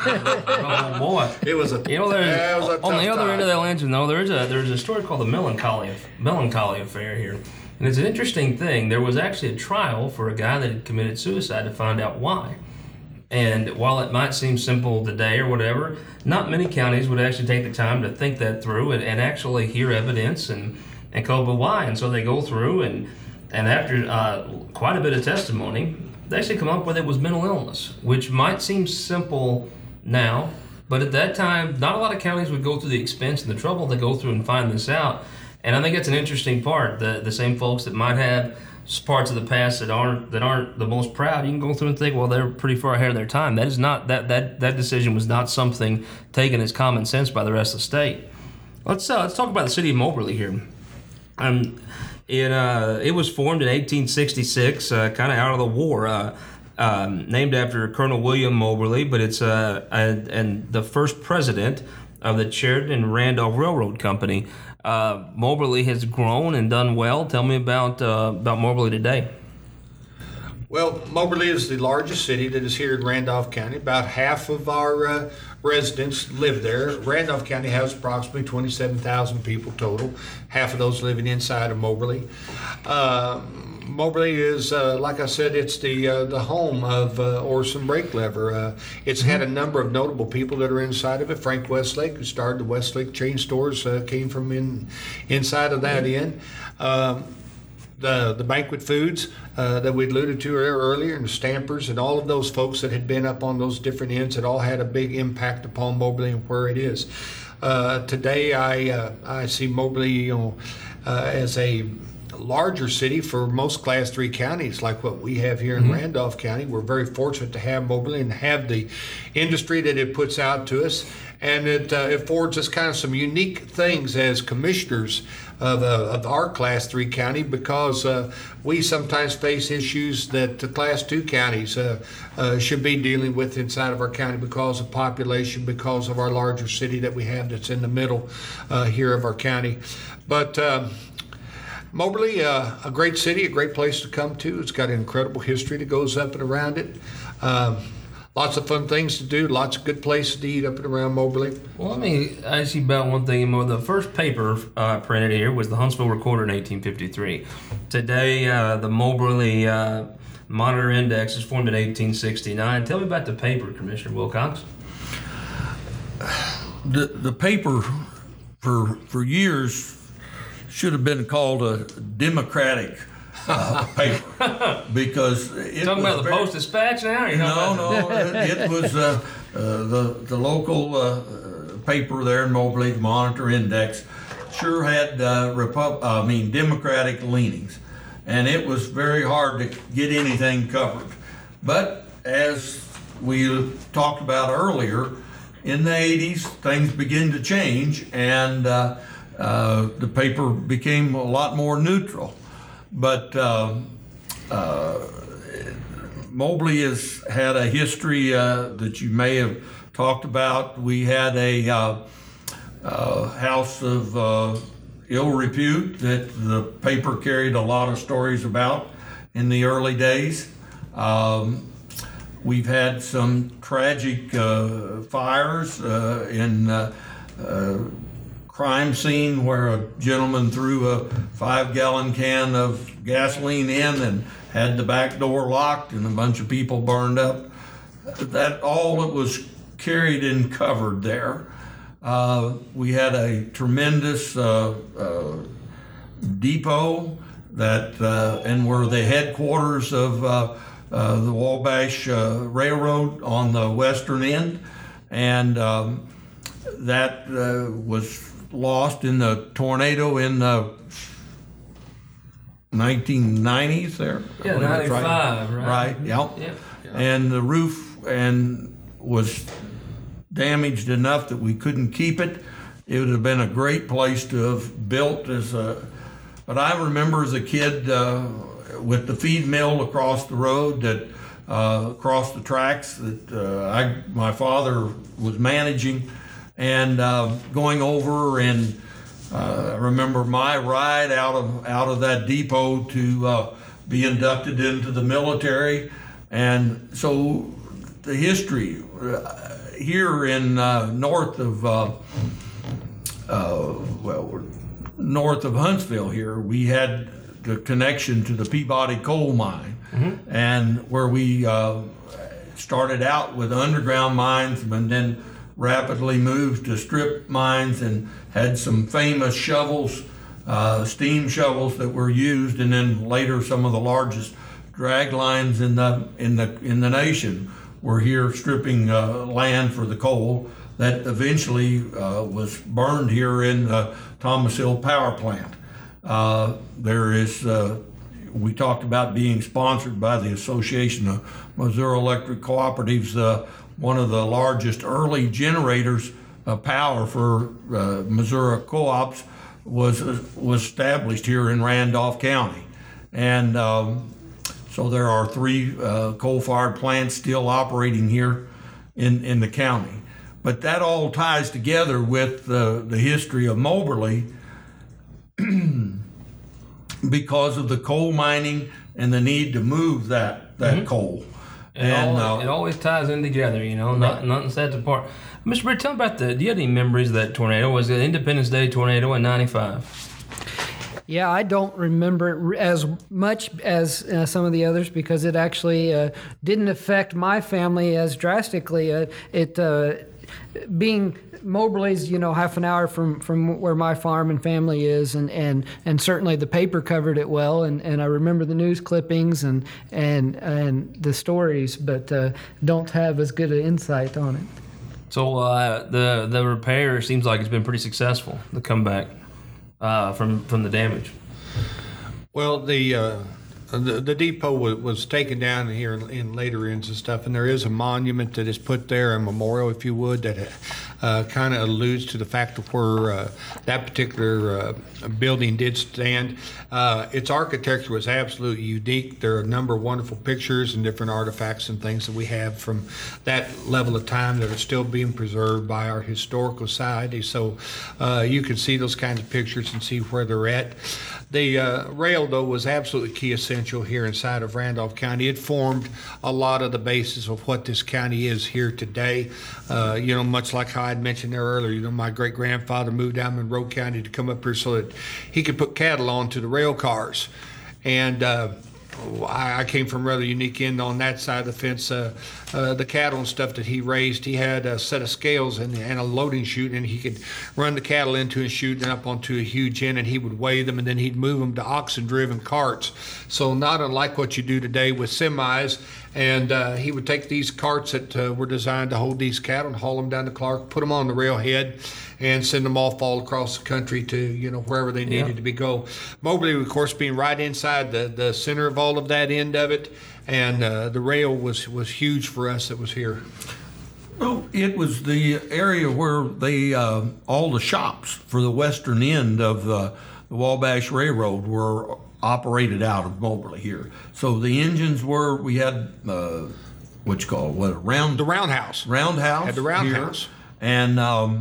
Oh boy! It was a You know, there's yeah, it was a on the tough other time. end of that lantern, though. There's a there's a story called the Melancholy Melancholy Affair here, and it's an interesting thing. There was actually a trial for a guy that had committed suicide to find out why. And while it might seem simple today or whatever, not many counties would actually take the time to think that through and, and actually hear evidence and and come up with why. And so they go through and and after uh, quite a bit of testimony, they actually come up with it was mental illness, which might seem simple now, but at that time, not a lot of counties would go through the expense and the trouble to go through and find this out. And I think that's an interesting part. The the same folks that might have parts of the past that aren't that aren't the most proud, you can go through and think, well, they're pretty far ahead of their time. That is not that that that decision was not something taken as common sense by the rest of the state. Let's uh, let's talk about the city of Moberly here. Um, it uh, it was formed in eighteen sixty-six, uh, kind of out of the war. Uh, Um, named after Colonel William Moberly, but it's uh, and, and the first president of the Sheridan and Randolph Railroad Company. Uh, Moberly has grown and done well. Tell me about uh, about Moberly today. Well, Moberly is the largest city that is here in Randolph County. About half of our uh, residents live there. Randolph County has approximately twenty-seven thousand people total, half of those living inside of Moberly. Uh, Moberly is, uh, like I said, it's the uh, the home of uh, Orson Brake Lever. Uh, it's had a number of notable people that are inside of it. Frank Westlake, who started the Westlake chain stores, uh, came from in inside of that inn. Um, the the banquet foods uh, that we alluded to earlier, and the Stampers, and all of those folks that had been up on those different inns had all had a big impact upon Moberly and where it is. Uh, today, I uh, I see Moberly, you know, uh, as a larger city for most class three counties like what we have here in mm-hmm. Randolph County. We're very fortunate to have Moberly and have the industry that it puts out to us, and it uh, affords us kind of some unique things as commissioners of, uh, of our class three county, because uh, we sometimes face issues that the class two counties uh, uh, should be dealing with inside of our county because of population, because of our larger city that we have that's in the middle uh, here of our county. But um, Moberly, uh, a great city, a great place to come to. It's got an incredible history that goes up and around it. Um, lots of fun things to do, lots of good places to eat up and around Moberly. Well, let me ask you about one thing more. The first paper uh, printed here was the Huntsville Recorder in eighteen fifty-three. Today, uh, the Moberly uh, Monitor Index is formed in eighteen sixty-nine. Tell me about the paper, Commissioner Wilcox. The the paper for for years should have been called a Democratic uh, paper because it talking was about the very, Post-Dispatch now? Or no, no, it, it was uh, uh, the the local uh, paper there in Moberly, the Monitor Index, sure had uh, Repub- I mean Democratic leanings, and it was very hard to get anything covered. But as we talked about earlier, in the eighties, things began to change, and uh, Uh, the paper became a lot more neutral. But uh, uh, Moberly has had a history uh, that you may have talked about. We had a uh, uh, house of uh, ill repute that the paper carried a lot of stories about in the early days. Um, we've had some tragic uh, fires uh, in uh, uh, crime scene where a gentleman threw a five-gallon can of gasoline in and had the back door locked, and a bunch of people burned up. That all it was carried and covered there. Uh, we had a tremendous uh, uh, depot that uh, and were the headquarters of uh, uh, the Wabash uh, Railroad on the western end, and um, that uh, was lost in the tornado in the nineteen nineties there. Yeah, ninety-five, right? Right, yeah. Yeah. And the roof and was damaged enough that we couldn't keep it. It would have been a great place to have built as a, but I remember as a kid uh, with the feed mill across the road that uh, across the tracks that uh, I my father was managing, and uh, going over, and uh, I remember my ride out of out of that depot to uh, be inducted into the military, and so the history uh, here in uh, north of uh, uh, well, we're north of Huntsville. Here we had the connection to the Peabody coal mine, mm-hmm. and where we uh, started out with underground mines, and then rapidly moved to strip mines, and had some famous shovels, uh, steam shovels that were used, and then later some of the largest drag lines in the in the in the nation were here stripping uh, land for the coal that eventually uh, was burned here in the Thomas Hill Power Plant. Uh, there is, uh, we talked about being sponsored by the Association of Missouri Electric Cooperatives. Uh, one of the largest early generators of power for uh, Missouri co-ops was uh, was established here in Randolph County, and um, so there are three uh, coal-fired plants still operating here in, in the county. But that all ties together with uh, the history of Moberly because of the coal mining and the need to move that, that mm-hmm. coal. It, and, all, uh, it always ties in together, you know, not, nothing sets apart. Mister Britt, tell me about the, do you have any memories of that tornado? Was it Independence Day tornado in ninety-five? Yeah, I don't remember it as much as uh, some of the others because it actually uh, didn't affect my family as drastically. Uh, it uh, being Moberly's, you know, half an hour from, from where my farm and family is, and, and, and certainly the paper covered it well, and, and I remember the news clippings and and and the stories, but uh, don't have as good an insight on it. So uh, the the repair seems like it's been pretty successful. The comeback. Uh, from from the damage. Well, the uh, the, the depot was, was taken down here in, in later ends and stuff, and there is a monument that is put there, a memorial, if you would, that uh, kind of alludes to the fact of where uh, that particular uh, building did stand. Uh, its architecture was absolutely unique. There are a number of wonderful pictures and different artifacts and things that we have from that level of time that are still being preserved by our historical society. So uh, you can see those kinds of pictures and see where they're at. The uh, rail, though, was absolutely key essential here inside of Randolph County. It formed a lot of the basis of what this county is here today. Uh, you know, much like how I'd mentioned there earlier, you know, my great-grandfather moved down Monroe County to come up here so that he could put cattle onto the rail cars. And uh, I came from a rather unique end on that side of the fence. Uh, uh, the cattle and stuff that he raised, he had a set of scales and, and a loading chute, and he could run the cattle into a chute and up onto a huge end, and he would weigh them, and then he'd move them to oxen-driven carts. So not unlike what you do today with semis. And uh, he would take these carts that uh, were designed to hold these cattle and haul them down to Clark, put them on the railhead, and send them off all across the country to, you know, wherever they needed yeah. to be go. Moberly, of course, being right inside the, the center of all of that end of it, and uh, the rail was, was huge for us that was here. Well, it was the area where they uh, all the shops for the western end of the, the Wabash Railroad were operated out of Moberly here. So the engines were, we had uh, what you call what round the roundhouse roundhouse had the roundhouse, here. And um,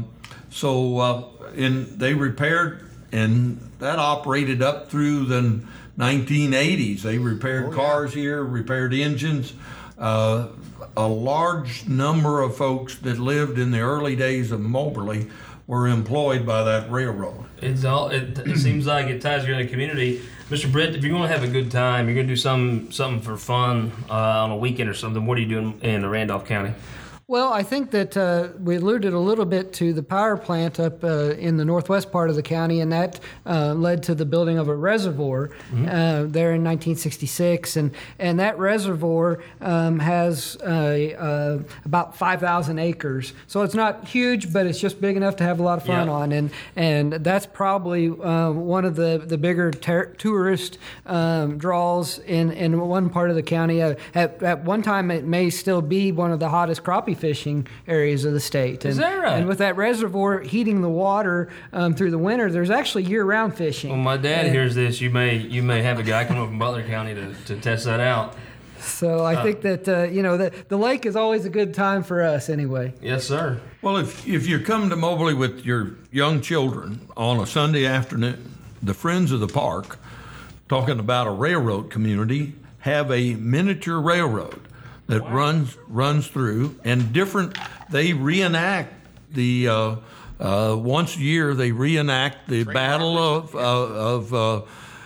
so uh, in they repaired, and that operated up through the nineteen eighties. They repaired oh, cars yeah. here, repaired engines. Uh, a large number of folks that lived in the early days of Moberly were employed by that railroad. It's all. It, it seems like it ties together the community. Mister Britt, if you're going to have a good time, you're going to do some something for fun uh, on a weekend or something. What are you doing in Randolph County? Well, I think that uh, we alluded a little bit to the power plant up uh, in the northwest part of the county, and that uh, led to the building of a reservoir mm-hmm. uh, there in nineteen sixty-six. And, and that reservoir um, has uh, uh, about five thousand acres. So it's not huge, but it's just big enough to have a lot of fun yeah. on. And and that's probably uh, one of the, the bigger ter- tourist um, draws in, in one part of the county. Uh, at, at one time, it may still be one of the hottest crappie fishing areas of the state. And, Is that right? And with that reservoir heating the water um, through the winter, there's actually year-round fishing. When my dad and, hears this, you may you may have a guy come up from Butler County to, to test that out. So I uh, think that, uh, you know, the, the lake is always a good time for us anyway. Yes, sir. Well, if, if you come to Moberly with your young children on a Sunday afternoon, the Friends of the Park, talking about a railroad community, have a miniature railroad that runs runs through, and different. They reenact the uh, uh, once a year. They reenact the Battle of uh, of uh,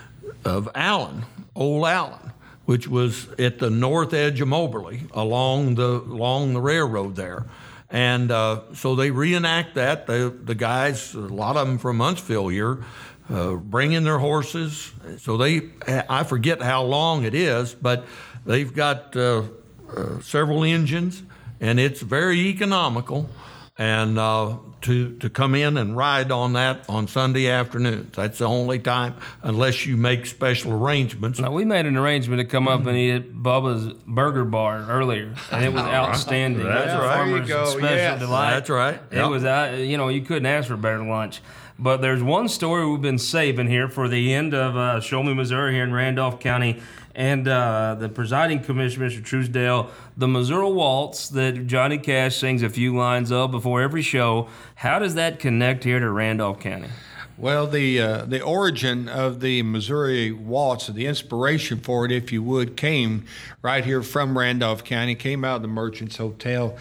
of Allen, Old Allen, which was at the north edge of Moberly, along the along the railroad there. And uh, so they reenact that. The the guys, a lot of them from Huntsville here, uh, bring in their horses. So they, I forget how long it is, but they've got uh, uh, several engines, and it's very economical. And uh, to to come in and ride on that on Sunday afternoons. That's the only time, unless you make special arrangements. Now, we made an arrangement to come up and eat at Bubba's Burger Bar earlier, and it was outstanding. That's That's a right. farmer's There you go. special Yes. delight. That's right. It Yep. was, uh, you know, you couldn't ask for a better lunch. But there's one story we've been saving here for the end of uh, Show Me Missouri here in Randolph County. And uh, the presiding commissioner, Mister Truesdale, the Missouri Waltz that Johnny Cash sings a few lines of before every show. How does that connect here to Randolph County? Well, the uh, the origin of the Missouri Waltz, the inspiration for it, if you would, came right here from Randolph County, came out of the Merchants Hotel.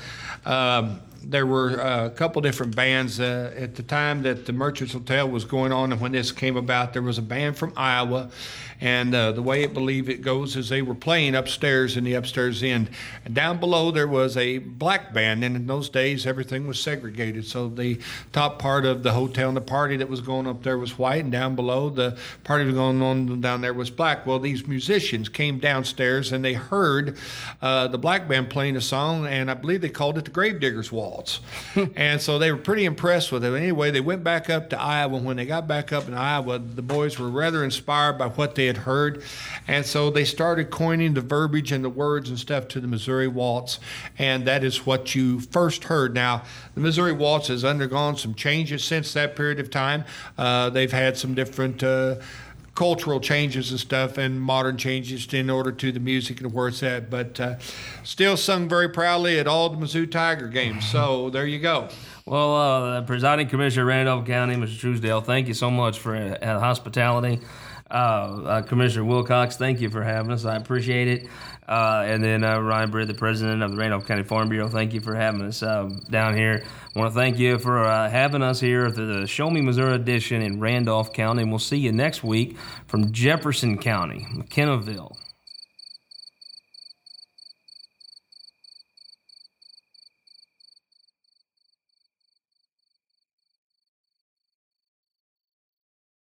Um, there were uh, a couple different bands uh, at the time that the Merchants Hotel was going on, and when this came about, there was a band from Iowa. And uh, the way I believe it goes is they were playing upstairs in the upstairs end. And down below there was a black band, and in those days everything was segregated. So the top part of the hotel and the party that was going up there was white, and down below the party that was going on down there was black. Well, these musicians came downstairs and they heard uh, the black band playing a song, and I believe they called it the Gravediggers Waltz. And so they were pretty impressed with it. Anyway, they went back up to Iowa. When they got back up in Iowa, the boys were rather inspired by what they had heard, and so they started coining the verbiage and the words and stuff to the Missouri Waltz, and that is what you first heard. Now, the Missouri Waltz has undergone some changes since that period of time. Uh, they've had some different uh, cultural changes and stuff, and modern changes in order to the music and where it's at, but uh, still sung very proudly at all the Mizzou Tiger games. So there you go. Well, uh, the presiding commissioner of Randolph County, Mister Truesdale, thank you so much for uh, hospitality. Uh, uh, Commissioner Wilcox, thank you for having us. I appreciate it. Uh, and then uh, Ryan Britt, the president of the Randolph County Farm Bureau, thank you for having us uh, down here. I want to thank you for uh, having us here through the Show Me Missouri edition in Randolph County. And we'll see you next week from Jefferson County, McKennaVille.